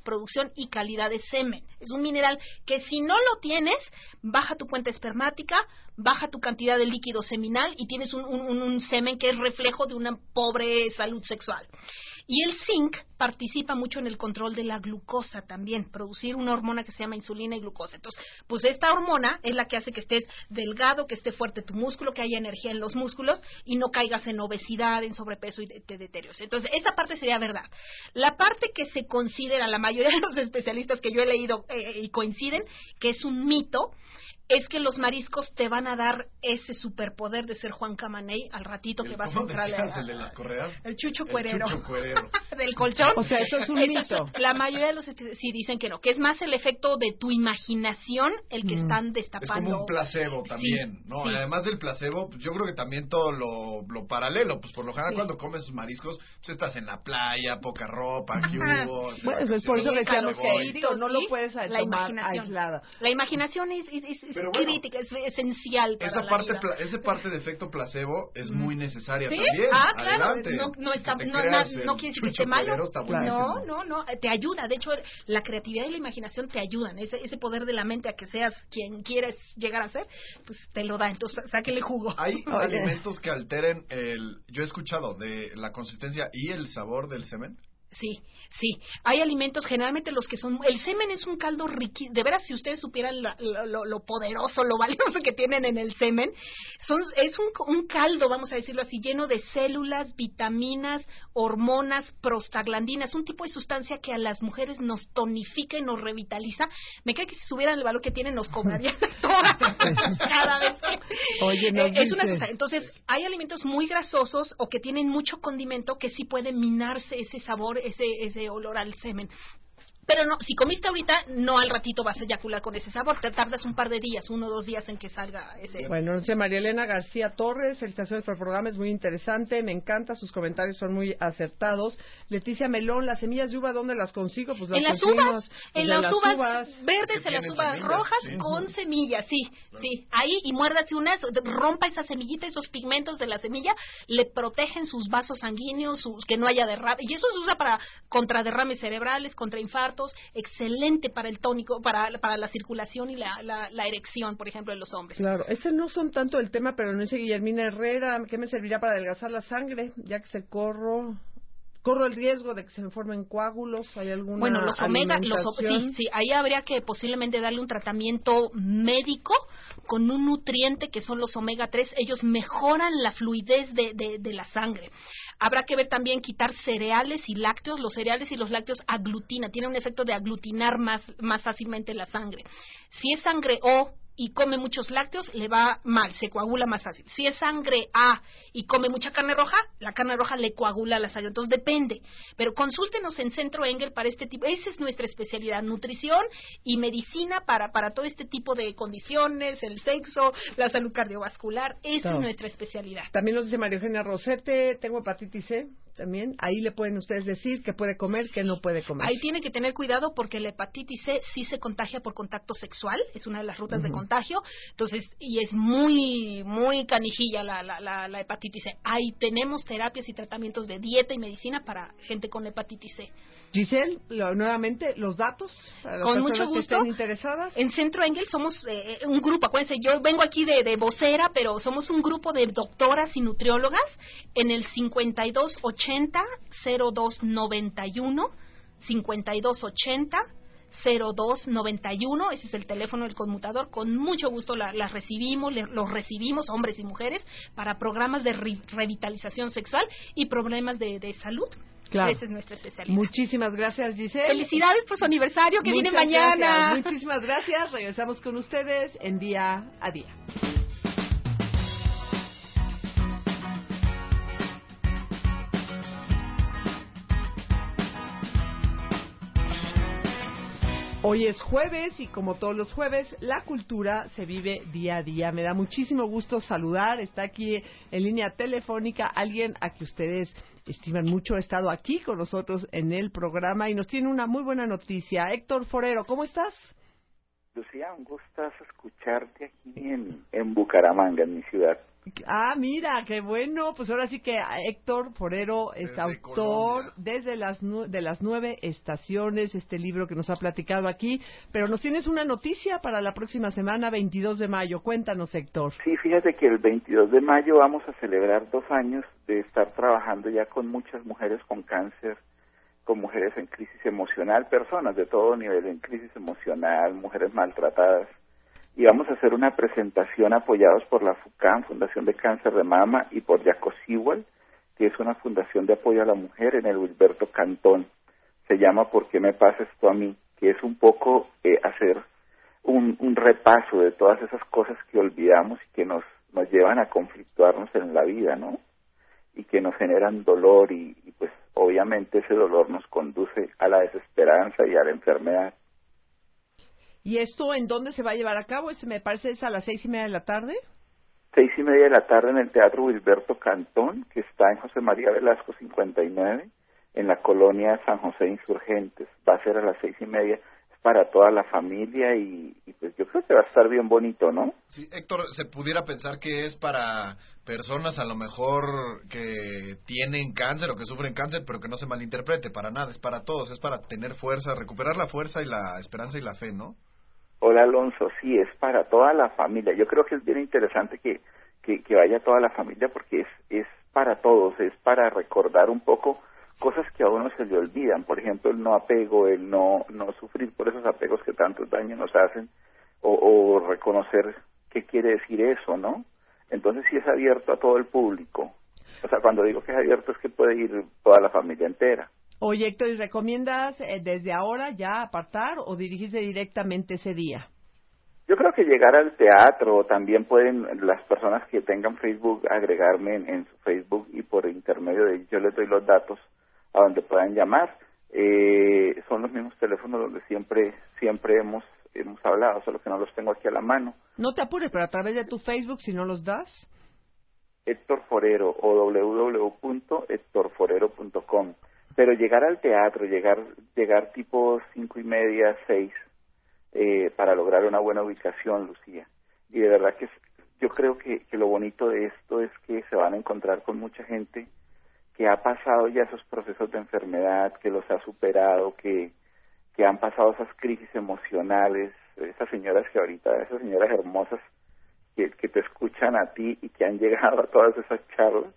producción y calidad de semen. Es un mineral que si no lo tienes, baja tu cuenta espermática, baja tu cantidad de líquido seminal y tienes un, un, un semen que es reflejo de una pobre salud sexual. Y el zinc participa mucho en el control de la glucosa también, producir una hormona que se llama insulina y glucosa. Entonces, pues esta hormona es la que hace que estés delgado, que esté fuerte tu músculo, que haya energía en los músculos y no caigas en obesidad, en sobrepeso y te, te deteriores. Entonces, esa parte sería verdad. La parte que se considera, la mayoría de los especialistas que yo he leído eh, y coinciden, que es un mito, es que los mariscos te van a dar ese superpoder de ser Juan Camaney al ratito que vas a entrarle a... ¿El de las correas? El chucho cuerero. El chucho cuerero. Del colchón. O sea, eso es un Eso, mito. La mayoría de los sí dicen que no, que es más el efecto de tu imaginación el que mm. están destapando. Es como un placebo también, sí, ¿no? Sí. Además del placebo, pues yo creo que también todo lo, lo paralelo, pues por lo general sí. cuando comes mariscos, pues estás en la playa, poca ropa, que hubo... Bueno, es por eso que decíamos que no lo puedes la tomar imaginación. aislada. La imaginación es, es, es bueno, crítica, es esencial para esa la parte vida. Pla, esa parte de efecto placebo es mm. muy necesaria ¿Sí? también. Ah, claro. Adelante. No, no, está, que no, no, no quiere decir que esté malo. No, no, no. Te ayuda. De hecho, la creatividad y la imaginación te ayudan. Ese, ese poder de la mente a que seas quien quieres llegar a ser, pues te lo da. Entonces, sáquele jugo. Hay alimentos que alteren el... Yo he escuchado de la consistencia y el sabor del semen. Sí, sí. Hay alimentos, generalmente los que son... El semen es un caldo riquísimo. De veras, si ustedes supieran lo, lo, lo poderoso, lo valioso que tienen en el semen, son, es un, un caldo, vamos a decirlo así, lleno de células, vitaminas, hormonas, prostaglandinas, un tipo de sustancia que a las mujeres nos tonifica y nos revitaliza. Me cree que si subieran el valor que tienen, nos cobrarían todas cada vez. Oye, no eh, es una sustancia. Entonces, hay alimentos muy grasosos o que tienen mucho condimento que sí puede minarse ese sabor, ese ese olor al semen. Pero no, si comiste ahorita, no al ratito vas a eyacular con ese sabor. Te tardas un par de días, uno o dos días en que salga ese. Bueno, no sé, María Elena García Torres, felicitaciones por el programa, es muy interesante, me encanta, sus comentarios son muy acertados. Leticia Melón, las semillas de uva, ¿dónde las consigo? Pues las en las uvas, en las, las uvas, uvas verdes, en las uvas semillas, rojas, sí. con semillas, sí, claro. sí. Ahí, y muérdase unas, rompa esa semillita, esos pigmentos de la semilla, le protegen sus vasos sanguíneos, sus, que no haya derrame. Y eso se usa para contra derrames cerebrales, contra infartos. Excelente para el tónico, para, para la circulación y la, la, la erección, por ejemplo, de los hombres. Claro, este no son tanto el tema, pero no dice Guillermina Herrera, ¿qué me servirá para adelgazar la sangre? Ya que se corro... ¿Corro el riesgo de que se me formen coágulos? ¿Hay alguna Bueno, los omega, los, sí, sí, ahí habría que posiblemente darle un tratamiento médico con un nutriente que son los omega tres. Ellos mejoran la fluidez de, de, de la sangre. Habrá que ver también quitar cereales y lácteos. Los cereales y los lácteos aglutina, tienen un efecto de aglutinar más, más fácilmente la sangre. Si es sangre O y come muchos lácteos, le va mal, se coagula más fácil. Si es sangre A y come mucha carne roja, la carne roja le coagula la sangre. Entonces depende. Pero consúltenos en Centro Engel para este tipo. Esa es nuestra especialidad, nutrición y medicina para, para todo este tipo de condiciones, el sexo, la salud cardiovascular. Esa no. es nuestra especialidad. También nos dice María Eugenia Rosete, tengo hepatitis C. También ahí le pueden ustedes decir qué puede comer, qué no puede comer. Ahí tiene que tener cuidado porque la hepatitis C sí se contagia por contacto sexual, es una de las rutas uh-huh. de contagio, entonces, y es muy, muy canijilla la, la, la, la hepatitis C. Ahí tenemos terapias y tratamientos de dieta y medicina para gente con hepatitis C. Giselle, lo, nuevamente, los datos para las con mucho gusto. Que estén interesadas. En Centro Engel somos eh, un grupo, acuérdense, yo vengo aquí de, de vocera, pero somos un grupo de doctoras y nutriólogas en el cincuenta y dos ochenta cero dos noventa y uno, cincuenta y dos ochenta cero dos noventa y uno, ese es el teléfono del conmutador. Con mucho gusto las la recibimos, le, los recibimos, hombres y mujeres, para programas de re, revitalización sexual y problemas de, de salud. Claro. Esa es nuestra especialidad. Muchísimas gracias, Giselle. Felicidades por su aniversario que Muchas viene mañana. Gracias. Muchísimas gracias. Regresamos con ustedes en Día a Día. Hoy es jueves y como todos los jueves, la cultura se vive día a día. Me da muchísimo gusto saludar. Está aquí en línea telefónica alguien a que ustedes estiman mucho. Ha estado aquí con nosotros en el programa y nos tiene una muy buena noticia. Héctor Forero, ¿cómo estás? Lucía, un gustazo escucharte aquí en, en Bucaramanga, en mi ciudad. Ah, mira, qué bueno. Pues ahora sí que Héctor Forero es Desde autor Colombia. desde las nu- de las nueve estaciones, este libro que nos ha platicado aquí. Pero nos tienes una noticia para la próxima semana, veintidós de mayo. Cuéntanos, Héctor. Sí, fíjate que el veintidós de mayo vamos a celebrar dos años de estar trabajando ya con muchas mujeres con cáncer, con mujeres en crisis emocional, personas de todo nivel en crisis emocional, mujeres maltratadas. Y vamos a hacer una presentación apoyados por la FUCAM, Fundación de Cáncer de Mama, y por Yacosigual, que es una fundación de apoyo a la mujer en el Wilberto Cantón. Se llama ¿Por qué me pasa esto a mí?, que es un poco eh, hacer un, un repaso de todas esas cosas que olvidamos y que nos, nos llevan a conflictuarnos en la vida, ¿no? Y que nos generan dolor y, y pues obviamente ese dolor nos conduce a la desesperanza y a la enfermedad. ¿Y esto en dónde se va a llevar a cabo? Este me parece es a las seis y media de la tarde. Seis y media de la tarde en el Teatro Wilberto Cantón, que está en José María Velasco cincuenta y nueve, en la colonia San José Insurgentes. Va a ser a las seis y media, es para toda la familia y, y pues yo creo que va a estar bien bonito, ¿no? Sí, Héctor, se pudiera pensar que es para personas a lo mejor que tienen cáncer o que sufren cáncer, pero que no se malinterprete, para nada, es para todos, es para tener fuerza, recuperar la fuerza y la esperanza y la fe, ¿no? Hola Alonso, sí, es para toda la familia. Yo creo que es bien interesante que, que, que vaya toda la familia porque es, es para todos, es para recordar un poco cosas que a uno se le olvidan, por ejemplo el no apego, el no, no sufrir por esos apegos que tantos daños nos hacen, o, o reconocer qué quiere decir eso, ¿no? Entonces sí es abierto a todo el público. O sea, cuando digo que es abierto es que puede ir toda la familia entera. Oye, Héctor, ¿y recomiendas eh, desde ahora ya apartar o dirigirse directamente ese día? Yo creo que llegar al teatro, también pueden las personas que tengan Facebook agregarme en, en su Facebook y por intermedio de yo les doy los datos a donde puedan llamar. Eh, son los mismos teléfonos donde siempre siempre hemos hemos hablado, solo que no los tengo aquí a la mano. No te apures, pero a través de tu Facebook, si no los das. Héctor Forero o doble u doble u doble u punto héctor forero punto com. Pero llegar al teatro, llegar llegar tipo cinco y media, seis, eh, para lograr una buena ubicación, Lucía. Y de verdad que es, yo creo que, que lo bonito de esto es que se van a encontrar con mucha gente que ha pasado ya esos procesos de enfermedad, que los ha superado, que, que han pasado esas crisis emocionales, esas señoras que ahorita, esas señoras hermosas que, que te escuchan a ti y que han llegado a todas esas charlas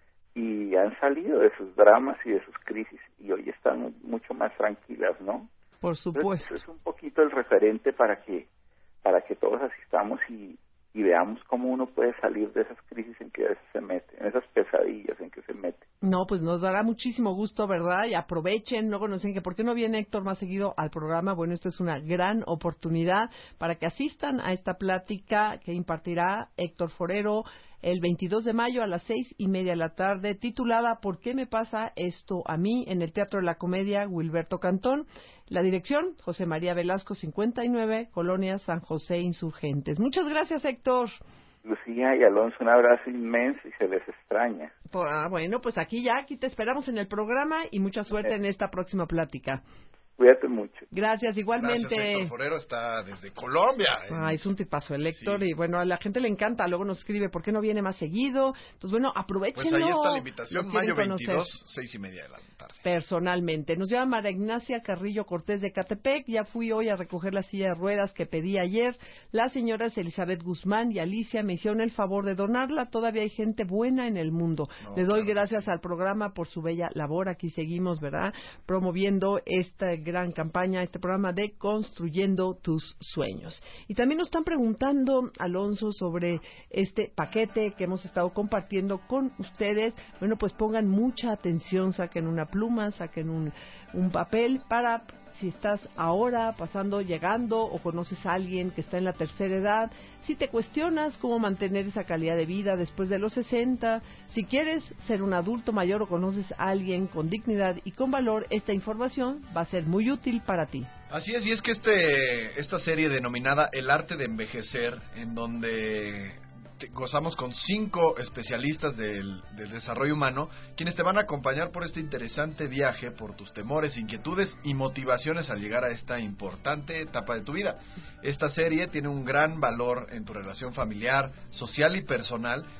y han salido de sus dramas y de sus crisis y hoy están mucho más tranquilas, ¿no? Por supuesto. Entonces, es un poquito el referente para que para que todos asistamos y, y veamos cómo uno puede salir de esas crisis en que a veces se mete, en esas pesadillas en que se mete. No, pues nos dará muchísimo gusto, ¿verdad? Y aprovechen, luego nos dicen que ¿por qué no viene Héctor más seguido al programa? Bueno, esto es una gran oportunidad para que asistan a esta plática que impartirá Héctor Forero el veintidós de mayo a las seis y media de la tarde, titulada ¿Por qué me pasa esto a mí? En el Teatro de la Comedia Wilberto Cantón. La dirección, José María Velasco cincuenta y nueve, Colonia San José Insurgentes. Muchas gracias, Héctor. Lucía y Alonso, un abrazo inmenso y se les extraña. Ah, bueno, pues aquí ya, aquí te esperamos en el programa y mucha suerte en esta próxima plática. Cuídate mucho. Gracias, igualmente. Gracias, Héctor Forero está desde Colombia. Ah, es un tipazo el Héctor, Sí. y bueno, a la gente le encanta, luego nos escribe, ¿por qué no viene más seguido? Entonces, bueno, aprovechenlo. Pues ahí está la invitación, lo quieren mayo conocer veintidós, seis y media de la tarde. Personalmente. Nos llama María Ignacia Carrillo Cortés de Catepec. Ya fui hoy a recoger la silla de ruedas que pedí ayer. Las señoras Elizabeth Guzmán y Alicia me hicieron el favor de donarla. Todavía hay gente buena en el mundo. No, Le doy claro gracias sí. al programa por su bella labor. Aquí seguimos, ¿verdad? Promoviendo esta gran campaña, este programa de Construyendo tus Sueños. Y también nos están preguntando, Alonso, sobre este paquete que hemos estado compartiendo con ustedes. Bueno, pues pongan mucha atención, saquen una pluma, saquen un, un papel para, si estás ahora pasando, llegando o conoces a alguien que está en la tercera edad, si te cuestionas cómo mantener esa calidad de vida después de los sesenta, si quieres ser un adulto mayor o conoces a alguien con dignidad y con valor, esta información va a ser muy útil para ti. Así es, y es que este esta serie denominada El Arte de Envejecer, en donde te- gozamos con cinco especialistas del, del desarrollo humano, quienes te van a acompañar por este interesante viaje, por tus temores, inquietudes y motivaciones al llegar a esta importante etapa de tu vida. Esta serie tiene un gran valor en tu relación familiar, social y personal,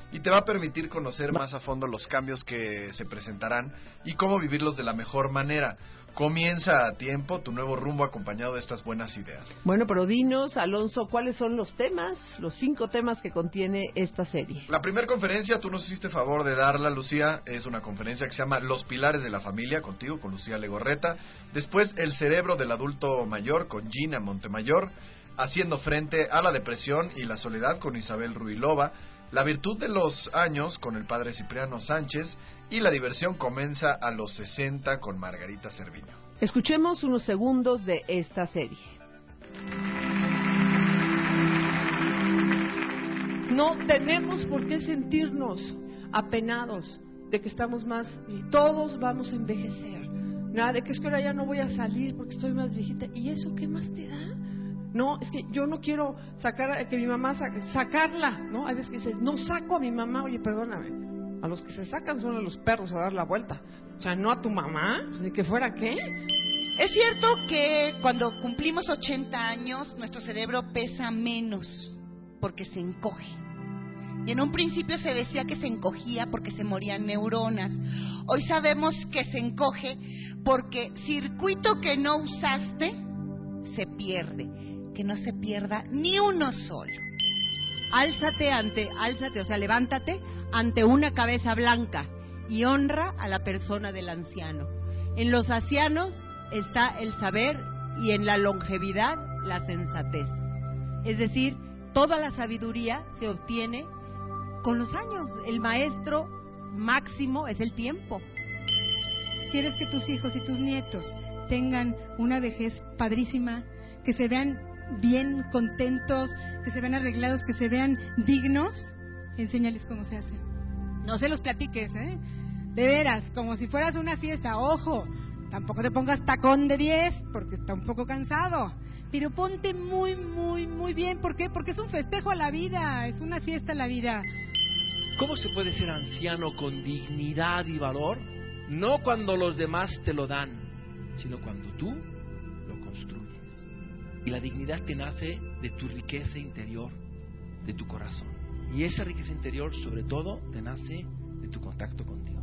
y te va a permitir conocer más a fondo los cambios que se presentarán y cómo vivirlos de la mejor manera. Comienza a tiempo tu nuevo rumbo acompañado de estas buenas ideas. Bueno, pero dinos, Alonso, ¿cuáles son los temas, los cinco temas que contiene esta serie? La primera conferencia, tú nos hiciste favor de darla, Lucía, es una conferencia que se llama Los Pilares de la Familia, contigo, con Lucía Legorreta. Después, El Cerebro del Adulto Mayor, con Gina Montemayor. Haciendo Frente a la Depresión y la Soledad, con Isabel Ruilova. La Virtud de los Años, con el padre Cipriano Sánchez, y La Diversión Comienza a los sesenta, con Margarita Cerviño. Escuchemos unos segundos de esta serie. No tenemos por qué sentirnos apenados de que estamos más, y todos vamos a envejecer. Nada de que es que ahora ya no voy a salir porque estoy más viejita. ¿Y eso qué más te da? No, es que yo no quiero sacar, que mi mamá saque, sacarla, ¿no? Hay veces que dices, no saco a mi mamá. Oye, perdóname, a los que se sacan son a los perros a dar la vuelta. O sea, no a tu mamá, de que fuera qué. Es cierto que cuando cumplimos ochenta años, nuestro cerebro pesa menos porque se encoge. Y en un principio se decía que se encogía porque se morían neuronas. Hoy sabemos que se encoge porque circuito que no usaste se pierde. Que no se pierda ni uno solo. Álzate ante, álzate, o sea, levántate ante una cabeza blanca y honra a la persona del anciano. En los ancianos está el saber y en la longevidad la sensatez. Es decir, toda la sabiduría se obtiene con los años. El maestro máximo es el tiempo. ¿Quieres que tus hijos y tus nietos tengan una vejez padrísima, que se vean bien contentos, que se vean arreglados, que se vean dignos? Enséñales cómo se hace. No se los platiques, ¿eh? De veras, como si fueras una fiesta. Ojo, tampoco te pongas tacón de diez, porque está un poco cansado. Pero ponte muy, muy, muy bien. ¿Por qué? Porque es un festejo a la vida, es una fiesta a la vida. ¿Cómo se puede ser anciano con dignidad y valor? No cuando los demás te lo dan, sino cuando tú lo construyes. Y la dignidad te nace de tu riqueza interior, de tu corazón. Y esa riqueza interior, sobre todo, te nace de tu contacto con Dios.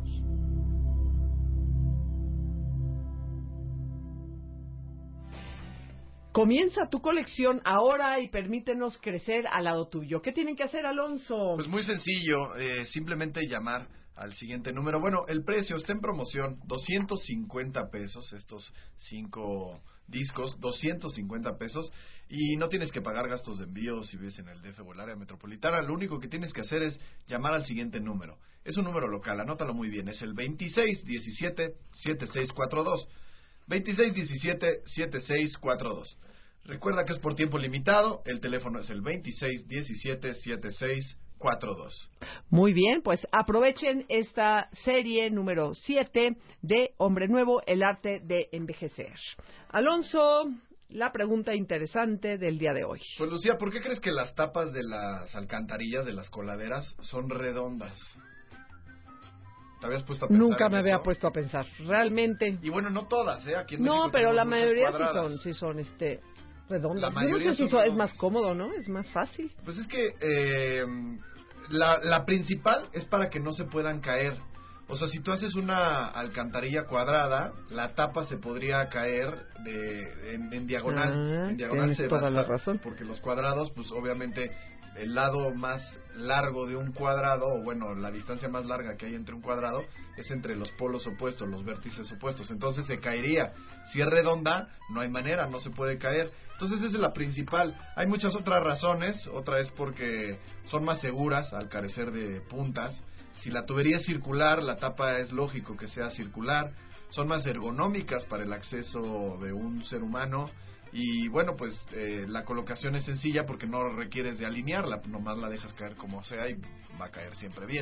Comienza tu colección ahora y permítenos crecer al lado tuyo. ¿Qué tienen que hacer, Alonso? Pues muy sencillo, eh, simplemente llamar al siguiente número. Bueno, el precio está en promoción, doscientos cincuenta pesos, estos cinco discos, doscientos cincuenta pesos, y no tienes que pagar gastos de envío si vives en el D F o el área metropolitana. Lo único que tienes que hacer es llamar al siguiente número. Es un número local, anótalo muy bien, es el veintiséis diecisiete setenta y seis cuarenta y dos. veintiséis diecisiete setenta y seis cuarenta y dos. Recuerda que es por tiempo limitado, el teléfono es el veintiséis diecisiete setenta y seis cuarenta y dos. Muy bien, pues aprovechen esta serie número siete de Hombre Nuevo, el arte de envejecer. Alonso, la pregunta interesante del día de hoy. Pues Lucía, ¿por qué crees que las tapas de las alcantarillas, de las coladeras, son redondas? ¿Te habías puesto a pensar? Nunca me en había eso? puesto a pensar, realmente. Y bueno, no todas, ¿eh? Aquí en No, México pero la tenemos muchas mayoría sí cuadradas. son, sí son este redondas. La Yo no mayoría sé si son eso es redondas. más cómodo, ¿no? Es más fácil. Pues es que eh, la, la principal es para que no se puedan caer. O sea, si tú haces una alcantarilla cuadrada, la tapa se podría caer de en, en diagonal. Ah, en diagonal tienes se toda la va a- razón. Porque los cuadrados, pues obviamente el lado más largo de un cuadrado, o bueno, la distancia más larga que hay entre un cuadrado, es entre los polos opuestos, los vértices opuestos. Entonces se caería. Si es redonda, no hay manera, no se puede caer. Entonces esa es la principal. Hay muchas otras razones. Otra es porque son más seguras al carecer de puntas. Si la tubería es circular, la tapa es lógico que sea circular. Son más ergonómicas para el acceso de un ser humano. Y bueno, pues eh, la colocación es sencilla porque no requieres de alinearla, nomás la dejas caer como sea y va a caer siempre bien.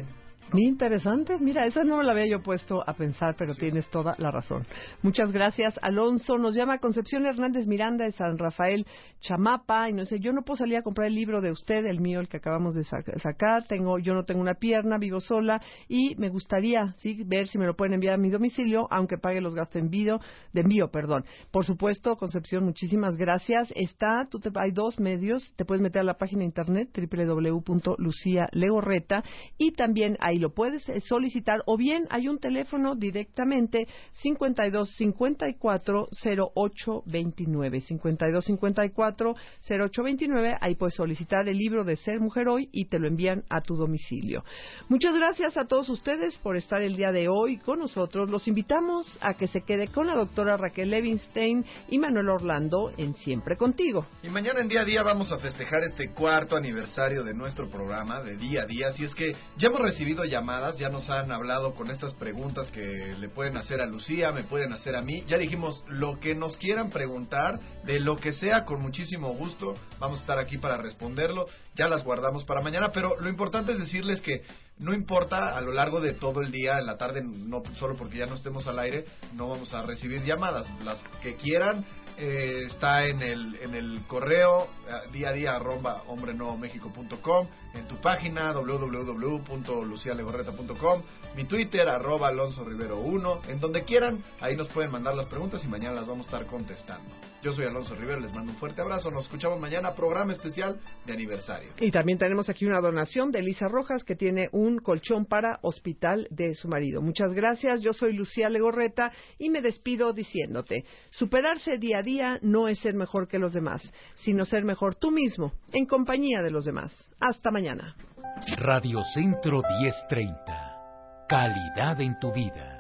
Muy interesante. Mira, esa no me la había yo puesto a pensar, pero sí, tienes toda la razón. Muchas gracias, Alonso. Nos llama Concepción Hernández Miranda de San Rafael Chamapa y no sé, yo no puedo salir a comprar el libro de usted, el mío, el que acabamos de sacar. Tengo, yo no tengo una pierna, vivo sola y me gustaría, sí, ver si me lo pueden enviar a mi domicilio, aunque pague los gastos de envío, de envío, perdón. Por supuesto, Concepción, muchísimas gracias. Está, tú te, hay dos medios, te puedes meter a la página de internet doble u doble u doble u punto lucía legorreta y también hay lo puedes solicitar o bien hay un teléfono directamente cincuenta y dos cincuenta y cuatro cero ocho veintinueve cincuenta y dos cincuenta y cuatro cero ocho veintinueve, ahí puedes solicitar el libro de Ser Mujer Hoy y te lo envían a tu domicilio. Muchas gracias a todos ustedes por estar el día de hoy con nosotros. Los invitamos a que se quede con la doctora Raquel Levinstein y Manuel Orlando en Siempre Contigo. Y mañana en Día a Día vamos a festejar este cuarto aniversario de nuestro programa de Día a Día, así es que ya hemos recibido llamadas, ya nos han hablado con estas preguntas que le pueden hacer a Lucía, me pueden hacer a mí. Ya dijimos, lo que nos quieran preguntar, de lo que sea, con muchísimo gusto, vamos a estar aquí para responderlo. Ya las guardamos para mañana, pero lo importante es decirles que no importa a lo largo de todo el día, en la tarde, no solo porque ya no estemos al aire, no vamos a recibir llamadas. Las que quieran, eh, está en el en el correo uh, día a día arroba hombre nuevo méxico punto com, en tu página doble u doble u doble u punto lucía legorreta punto com, mi Twitter arroba alonso rivero uno, en donde quieran, ahí nos pueden mandar las preguntas y mañana las vamos a estar contestando. Yo soy Alonso Rivero, les mando un fuerte abrazo, nos escuchamos mañana, programa especial de aniversario. Y también tenemos aquí una donación de Elisa Rojas, que tiene un colchón para hospital de su marido. Muchas gracias, yo soy Lucía Legorreta y me despido diciéndote, superarse día a día no es ser mejor que los demás, sino ser mejor tú mismo, en compañía de los demás. Hasta mañana. Radio Centro diez treinta. Calidad en tu vida.